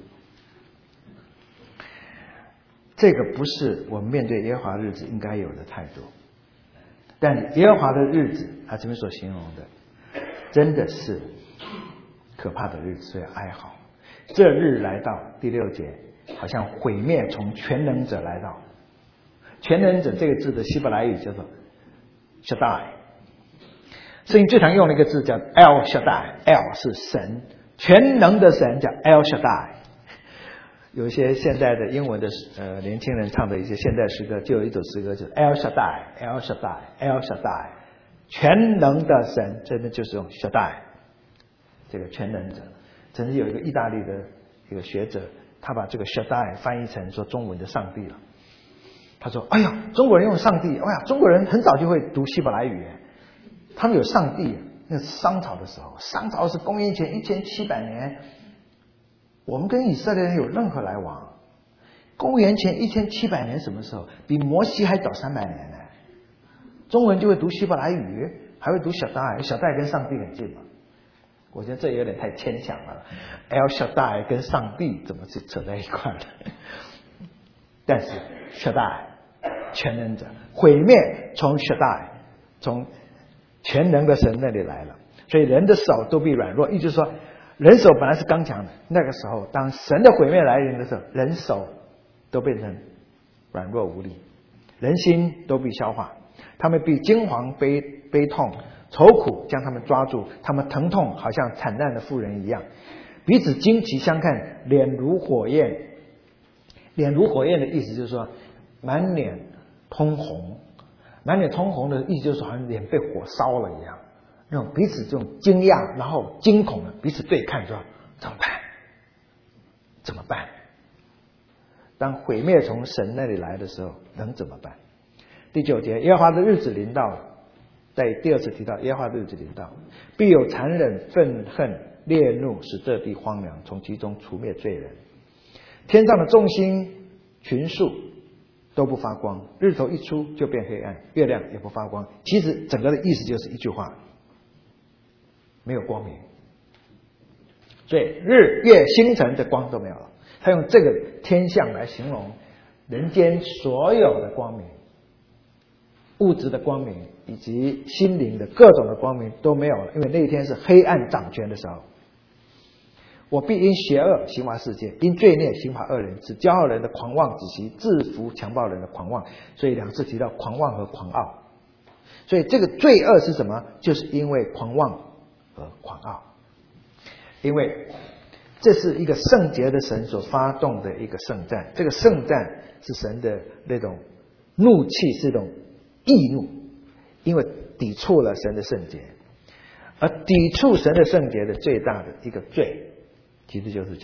这个不是我们面对耶和华日子应该有的态度。但耶和华的日子，他这边所形容的，真的是可怕的日子，所以哀嚎。这日来到，第六节，好像毁灭从全能者来到。全能者这个字的希伯来语叫做 Shaddai， 圣经最常用的一个字叫 El Shaddai，El 是神，全能的神叫 El Shaddai。有一些现代的英文的呃年轻人唱的一些现代诗歌，就有一首诗歌就是 El Shaddai，El Shaddai，El Shaddai， 全能的神，真的就是用 Shaddai 这个全能者。曾经有一个意大利的一个学者，他把这个 Shaddai 翻译成说中文的上帝了。他说：“哎呀，中国人用上帝，哎呀，中国人很早就会读希伯来语，他们有上帝。那是商朝的时候，商朝是公元前一千七百年。”我们跟以色列人有任何来往？公元前一千七百年什么时候？比摩西还早三百年呢。中文就会读希伯来语，还会读小代，小代跟上帝很近嘛。我觉得这有点太牵强了。El Shaddai 跟上帝怎么去扯在一块了？但是 Shaddai 全能者，毁灭从 Shaddai 从全能的神那里来了，所以人的手都必软弱，意思是说。人手本来是刚强的，那个时候当神的毁灭来临的时候，人手都变成软弱无力，人心都必消化，他们必惊惶悲悲痛，愁苦将他们抓住，他们疼痛好像惨难的妇人一样，彼此惊奇相看，脸如火焰。脸如火焰的意思就是说满脸通红，满脸通红的意思就是说好像脸被火烧了一样，那种彼此这种惊讶，然后惊恐的彼此对看，说怎么办？怎么办？当毁灭从神那里来的时候，能怎么办？第九节，耶和华的日子临到了，在第二次提到耶和华的日子临到，必有残忍、愤恨、烈怒，使这地荒凉，从其中除灭罪人。天上的众星群数都不发光，日头一出就变黑暗，月亮也不发光。其实整个的意思就是一句话，没有光明。所以日月星辰的光都没有了，他用这个天象来形容人间所有的光明，物质的光明以及心灵的各种的光明都没有了，因为那一天是黑暗掌权的时候。我必因邪恶刑罚世界，因罪孽刑罚恶人，使骄傲人的狂妄止息，制服强暴人的狂妄。所以两次提到狂妄和狂傲，所以这个罪恶是什么？就是因为狂妄和狂傲，因为这是一个圣洁的神所发动的一个圣战，这个圣战是神的那种怒气，是一种易怒，因为抵触了神的圣洁，而抵触神的圣洁的最大的一个罪其实就是骄傲。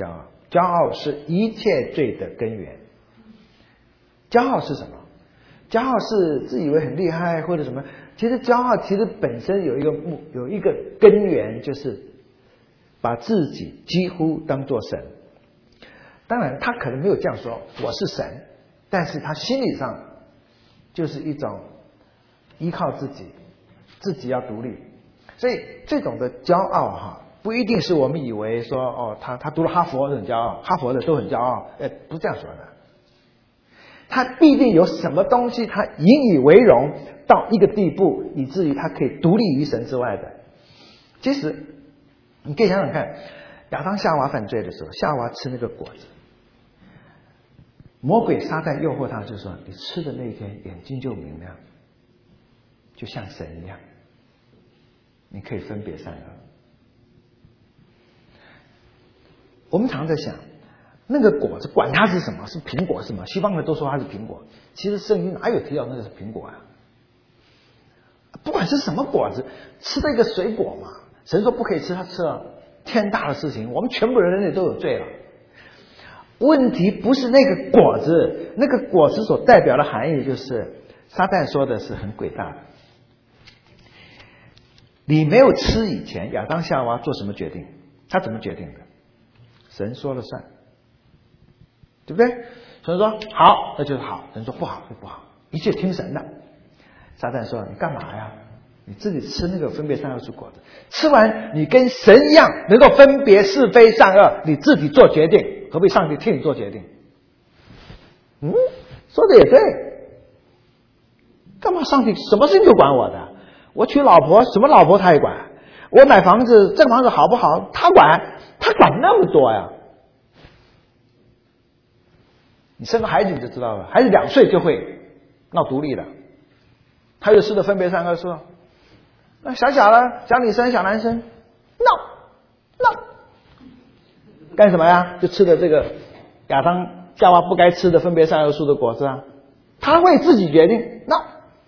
骄傲是一切罪的根源。骄傲是什么？骄傲是自以为很厉害或者什么？其实骄傲其实本身有一个目有一个根源，就是把自己几乎当作神。当然他可能没有这样说我是神，但是他心理上就是一种依靠自己，自己要独立。所以这种的骄傲哈，不一定是我们以为说哦，他他读了哈佛很骄傲，哈佛的都很骄傲，哎，不是这样说的。他必定有什么东西他引以为荣到一个地步，以至于他可以独立于神之外的。其实你可以想想看，亚当夏娃犯罪的时候，夏娃吃那个果子，魔鬼撒旦诱惑他，就说你吃的那一天眼睛就明亮，就像神一样，你可以分别善恶。我们常在想那个果子管它是什么，是苹果是什么，西方人都说它是苹果，其实圣经哪有提到那个是苹果啊？不管是什么果子，吃的一个水果嘛，神说不可以吃，他吃了天大的事情，我们全部人类都有罪了。问题不是那个果子，那个果子所代表的含义就是撒旦说的是很伟大的。你没有吃以前，亚当夏娃做什么决定？他怎么决定的？神说了算，对不对？神说好，那就是好；神说不好就不好，一切听神的。撒旦说你干嘛呀？你自己吃那个分别善恶树果子，吃完你跟神一样能够分别是非善恶，你自己做决定，何必上帝替你做决定？嗯，说的也对。干嘛上帝什么事情都管我的？我娶老婆，什么老婆他也管；我买房子，这个房子好不好他管，他管那么多呀。你生个孩子你就知道了，孩子两岁就会闹独立的，他有吃的分别善恶树。那小小的小女生小男生 no no 干什么呀？就吃的这个亚当夏娃不该吃的分别善恶树的果子啊，他会自己决定 no。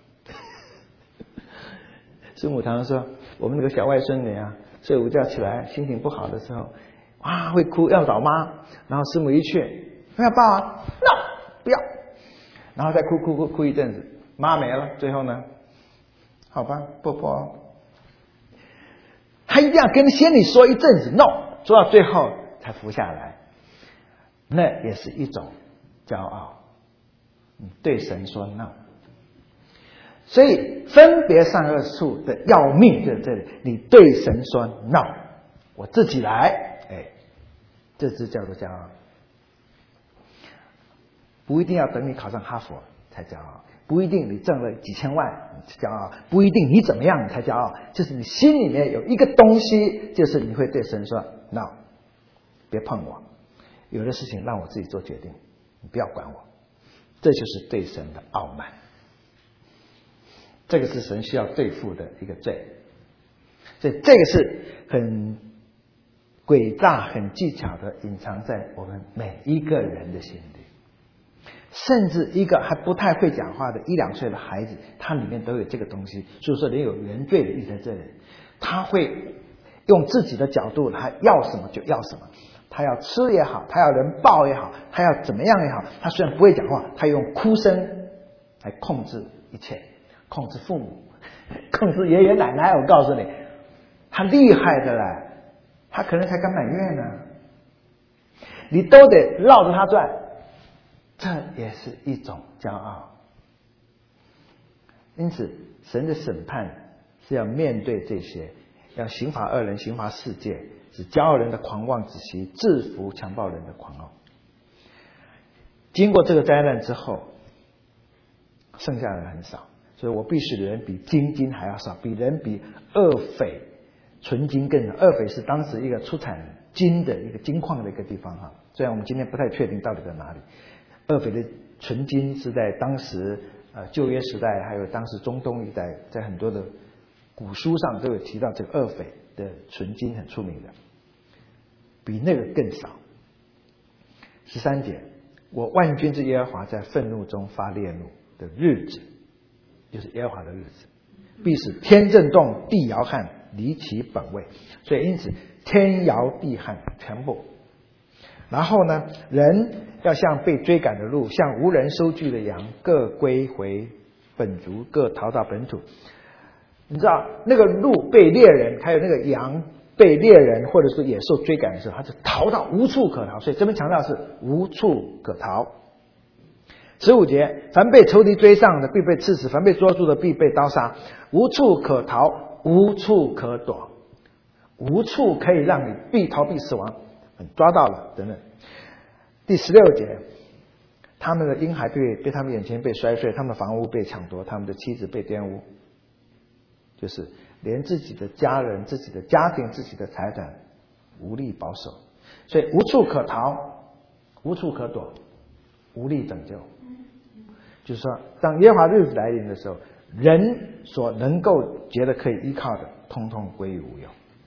师母常常说我们那个小外孙女啊，睡午觉起来心情不好的时候啊会哭要找妈，然后师母一去要抱啊 no 不要，然后再哭哭哭哭一阵子，妈没了，最后呢好吧婆婆，他一定要跟仙女说一阵子 no， 说到最后才服下来。那也是一种骄傲，你对神说 no。 所以分别善恶树的要命就在这里，你对神说 no， 我自己来，哎，这只叫做骄傲。不一定要等你考上哈佛才骄傲，不一定你挣了几千万你骄傲，不一定你怎么样你才骄傲，就是你心里面有一个东西，就是你会对神说 no， 别碰我，有的事情让我自己做决定，你不要管我。这就是对神的傲慢，这个是神需要对付的一个罪。所以这个是很诡诈很技巧的隐藏在我们每一个人的心里，甚至一个还不太会讲话的一两岁的孩子，他里面都有这个东西。所以说人有原罪的意思在这里，他会用自己的角度，他要什么就要什么，他要吃也好，他要人抱也好，他要怎么样也好，他虽然不会讲话，他用哭声来控制一切，控制父母，控制爷爷奶奶。我告诉你他厉害的了，他可能才刚满月呢，你都得绕着他转，这也是一种骄傲。因此神的审判是要面对这些，要刑罚恶人，刑罚世界，使骄傲人的狂妄止息，制服强暴人的狂傲。经过这个灾难之后，剩下的很少，所以我必使人比金金还要少，比人比恶匪纯金更少。恶匪是当时一个出产金的一个金矿的一个地方哈，虽然我们今天不太确定到底在哪里。恶匪的纯金是在当时呃旧约时代，还有当时中东一带，在很多的古书上都有提到这个恶匪的纯金很出名的，比那个更少。十三节，我万军之耶和华在愤怒中发烈怒的日子，就是耶和华的日子，必使天震动，地摇撼，离其本位。所以因此天摇地撼全部。 然后呢，人要像被追赶的鹿，像无人收据的羊，各归回本族，各逃到本土。你知道那个鹿被猎人，还有那个羊被猎人或者是野兽追赶的时候，它是逃到无处可逃，所以这边强调是无处可逃。十五节，凡被仇敌追上的必被刺死，凡被捉住的必被刀杀，无处可逃，无处可躲，无处可以让你避逃避死亡，抓到了等等。第十六节，他们的婴孩被被他们眼前被摔碎，他们的房屋被抢夺，他们的妻子被玷污，就是连自己的家人、自己的家庭、自己的财产无力保守，所以无处可逃，无处可躲，无力拯救。就是说，当耶和华日子来临的时候，人所能够觉得可以依靠的，通通归于无有。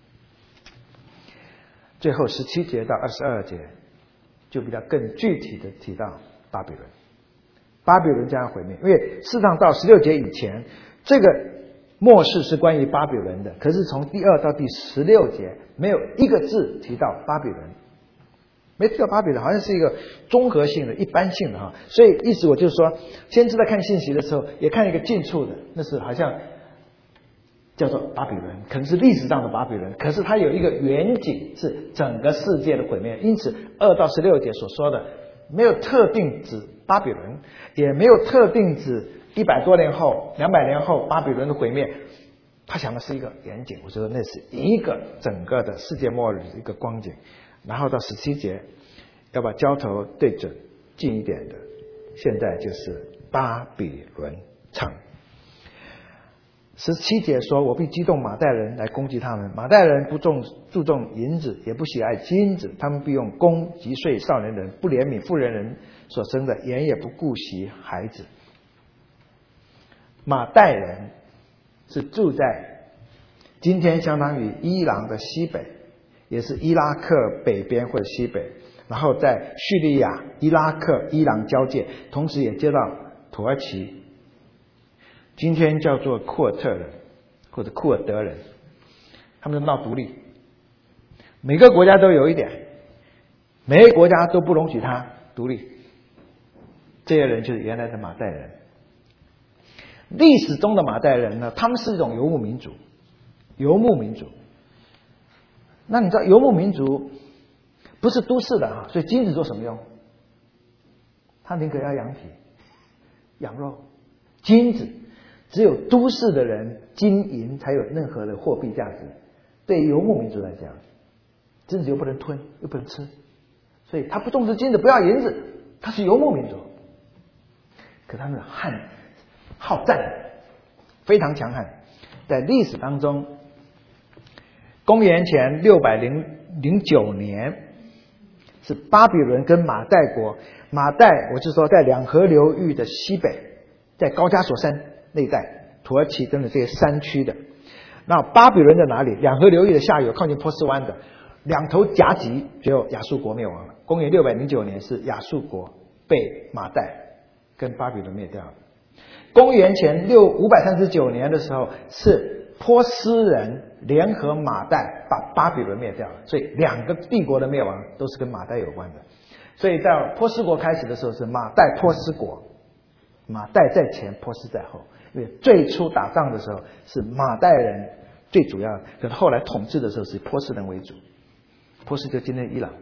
最后十七节到二十二节，就比较更具体的提到巴比伦，巴比伦将要毁灭。因为事实上到十六节以前，这个末世是关于巴比伦的，可是从第二到第十六节，没有一个字提到巴比伦。没提到巴比伦，好像是一个综合性的、一般性的哈，所以意思我就是说，先知在看信息的时候，也看一个近处的，那是好像叫做巴比伦，可能是历史上的巴比伦，可是它有一个远景，是整个世界的毁灭。因此，二到十六节所说的，没有特定指巴比伦，也没有特定指一百多年后、两百年后巴比伦的毁灭。他想的是一个远景，我觉得那是一个整个的世界末日的一个光景。然后到十七节，要把交头对准近一点的，现在就是巴比伦城。十七节说，我必激动马代人来攻击他们，马代人不重注重银子，也不喜爱金子，他们必用弓击碎少年人，不怜悯妇人人所生的，眼也不顾惜孩子。马代人是住在今天相当于伊朗的西北，也是伊拉克北边或者西北，然后在叙利亚、伊拉克、伊朗交界，同时也接到土耳其，今天叫做库尔特人或者库尔德人，他们闹独立，每个国家都有一点，每个国家都不容许他独立。这些人就是原来的马代人。历史中的马代人呢，他们是一种游牧民族，游牧民族。那你知道游牧民族不是都市的啊，所以金子做什么用？他宁可要羊皮、羊肉、金子。只有都市的人，金银才有任何的货币价值。对游牧民族来讲，金子又不能吞，又不能吃，所以他不重视金子，不要银子，他是游牧民族。可他们悍好战，非常强悍。在历史当中，公元前六百零九年，是巴比伦跟马代国，马代我是说在两河流域的西北，在高加索山那一带，土耳其等等这些山区的。那巴比伦在哪里？两河流域的下游，靠近波斯湾的，两头夹击，只有亚述国灭亡了。公元六百零九年是亚述国被马代跟巴比伦灭掉了。公元前六五百三十九年的时候，是波斯人联合马代把巴比伦灭掉了。所以两个帝国的灭亡都是跟马代有关的。所以到波斯国开始的时候是马代波斯国，马代在前，波斯在后。因为最初打仗的时候是马代人最主要，可是后来统治的时候是波斯人为主，波斯就今天伊朗。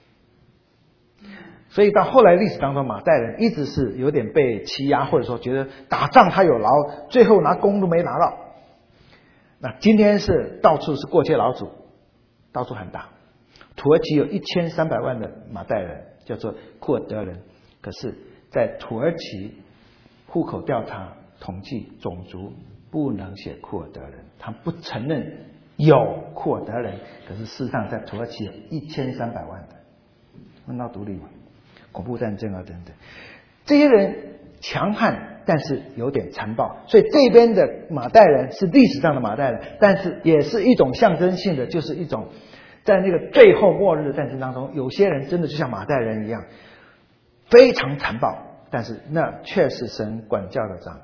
所以到后来历史当中，马代人一直是有点被欺压，或者说觉得打仗他有劳，最后拿功都没拿到。那今天是到处是过街老鼠，到处喊打。土耳其有一千三百万的马代人，叫做库尔德人，可是在土耳其户口调查统计种族不能写库尔德人，他不承认有库尔德人，可是事实上在土耳其有一千三百万的，那闹独立嘛，恐怖战争啊等等，这些人强悍，但是有点残暴，所以这边的马代人是历史上的马代人，但是也是一种象征性的，就是一种在那个最后末日的战争当中，有些人真的就像马代人一样，非常残暴，但是那却是神管教的仗，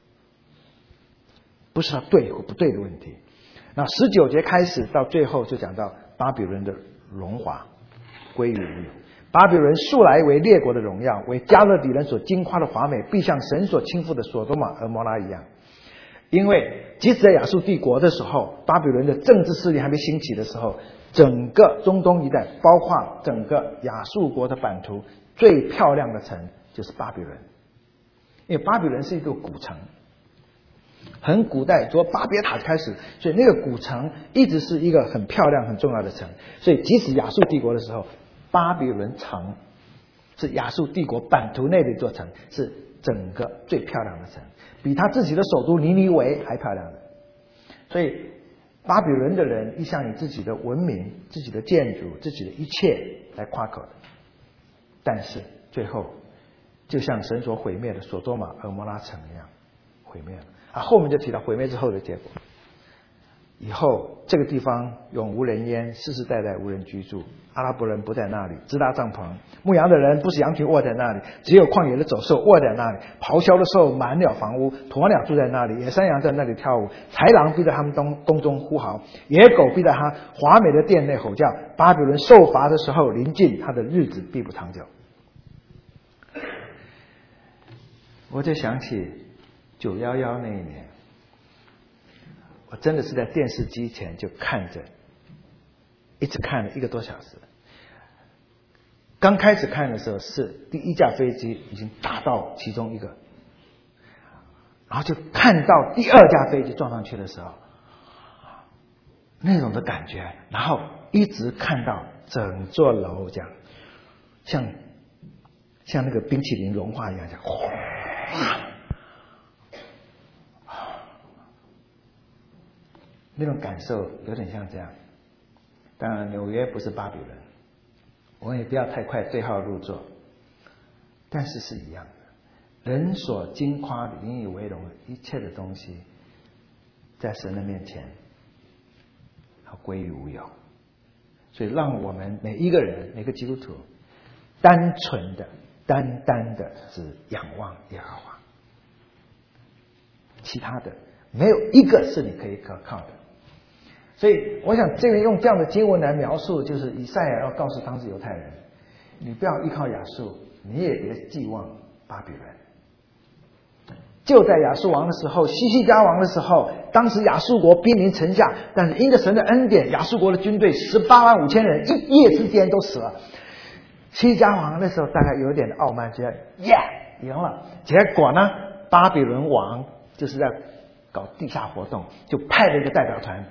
不是他对或不对的问题。那十九节开始到最后就讲到巴比伦的荣华归于无有。 巴比伦素来为列国的荣耀，为加勒底人所惊夸的华美，必像神所倾覆的所多玛、蛾摩拉一样。因为即使在亚述帝国的时候，巴比伦的政治势力还没兴起的时候，整个中东一带，包括整个亚述国的版图，最漂亮的城就是巴比伦。因为巴比伦是一个古城，很古代，从巴别塔开始，所以那个古城一直是一个很漂亮很重要的城。所以即使亚述帝国的时候，巴比伦城是亚述帝国版图内的一座城，是整个最漂亮的城，比他自己的首都尼尼微还漂亮的。所以巴比伦的人一向以自己的文明、自己的建筑、自己的一切来夸口的，但是最后就像神所毁灭的所多玛、蛾摩拉城一样毁灭了。啊，后面就提到毁灭之后的结果。以后这个地方永无人烟，世世代代无人居住。阿拉伯人不在那里，支搭帐篷；牧羊的人不是羊群卧在那里，只有旷野的走兽卧在那里。咆哮的兽满了房屋，鸵鸟住在那里，野山羊在那里跳舞，豺狼必在他们东宫中呼嚎，野狗必在他华美的殿内吼叫。巴比伦受罚的时候临近，他的日子必不长久。我就想起九一一那一年，我真的是在电视机前就看着，一直看了一个多小时。刚开始看的时候是第一架飞机已经打到其中一个，然后就看到第二架飞机撞上去的时候，那种的感觉，然后一直看到整座楼这样，像像那个冰淇淋融化一样，这样哗。那种感受有点像这样。当然纽约不是巴比伦，我们也不要太快对号入座，但是是一样的。人所惊夸的、引以为荣的一切的东西，在神的面前要归于无有。所以让我们每一个人、每个基督徒单纯的、单单的只仰望耶和华，其他的没有一个是你可以可靠的。所以我想这边用这样的经文来描述，就是以赛亚要告诉当时犹太人，你不要依靠亚述，你也别寄望巴比伦。就在亚述王的时候，西西家王的时候，当时亚述国兵临城下，但是因着神的恩典，亚述国的军队十八万五千人一夜之间都死了。西西家王那时候大概有点傲慢，觉得耶赢了，结果呢，巴比伦王就是在搞地下活动，就派了一个代表团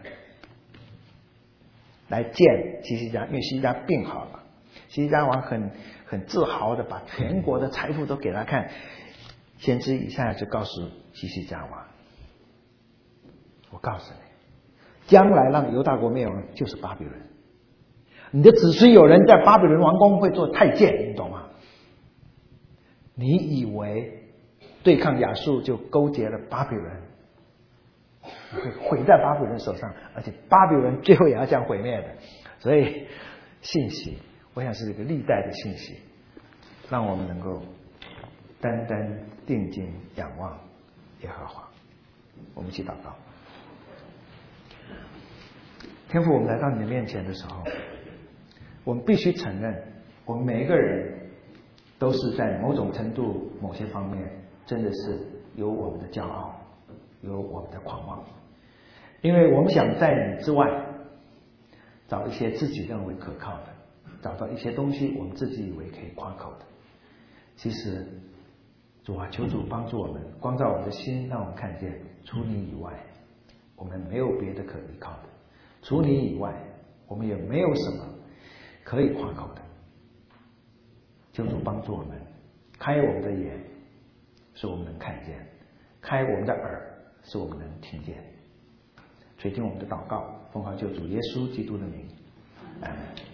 来见西西家，因为西西家病好了，西西家王很很自豪的把全国的财富都给他看。先知以赛亚就告诉西西家王，我告诉你，将来让犹大国灭亡就是巴比伦，你的子孙有人在巴比伦王宫会做太监，你懂吗？你以为对抗亚述就勾结了巴比伦，会毁在巴比伦手上，而且巴比伦最后也要这样毁灭的。所以信息我想是一个历代的信息，让我们能够单单定睛仰望耶和华。我们一起祷告。天父，我们来到你的面前的时候，我们必须承认，我们每一个人都是在某种程度某些方面真的是有我们的骄傲，有我们的狂妄，因为我们想在你之外找一些自己认为可靠的，找到一些东西我们自己以为可以夸口的。其实主啊，求主帮助我们，光照我们的心，让我们看见除你以外我们没有别的可依靠的，除你以外我们也没有什么可以夸口的。求主帮助我们，开我们的眼使我们能看见，开我们的耳使我们能听见。垂听我们的祷告，奉靠救主耶稣基督的名，阿们。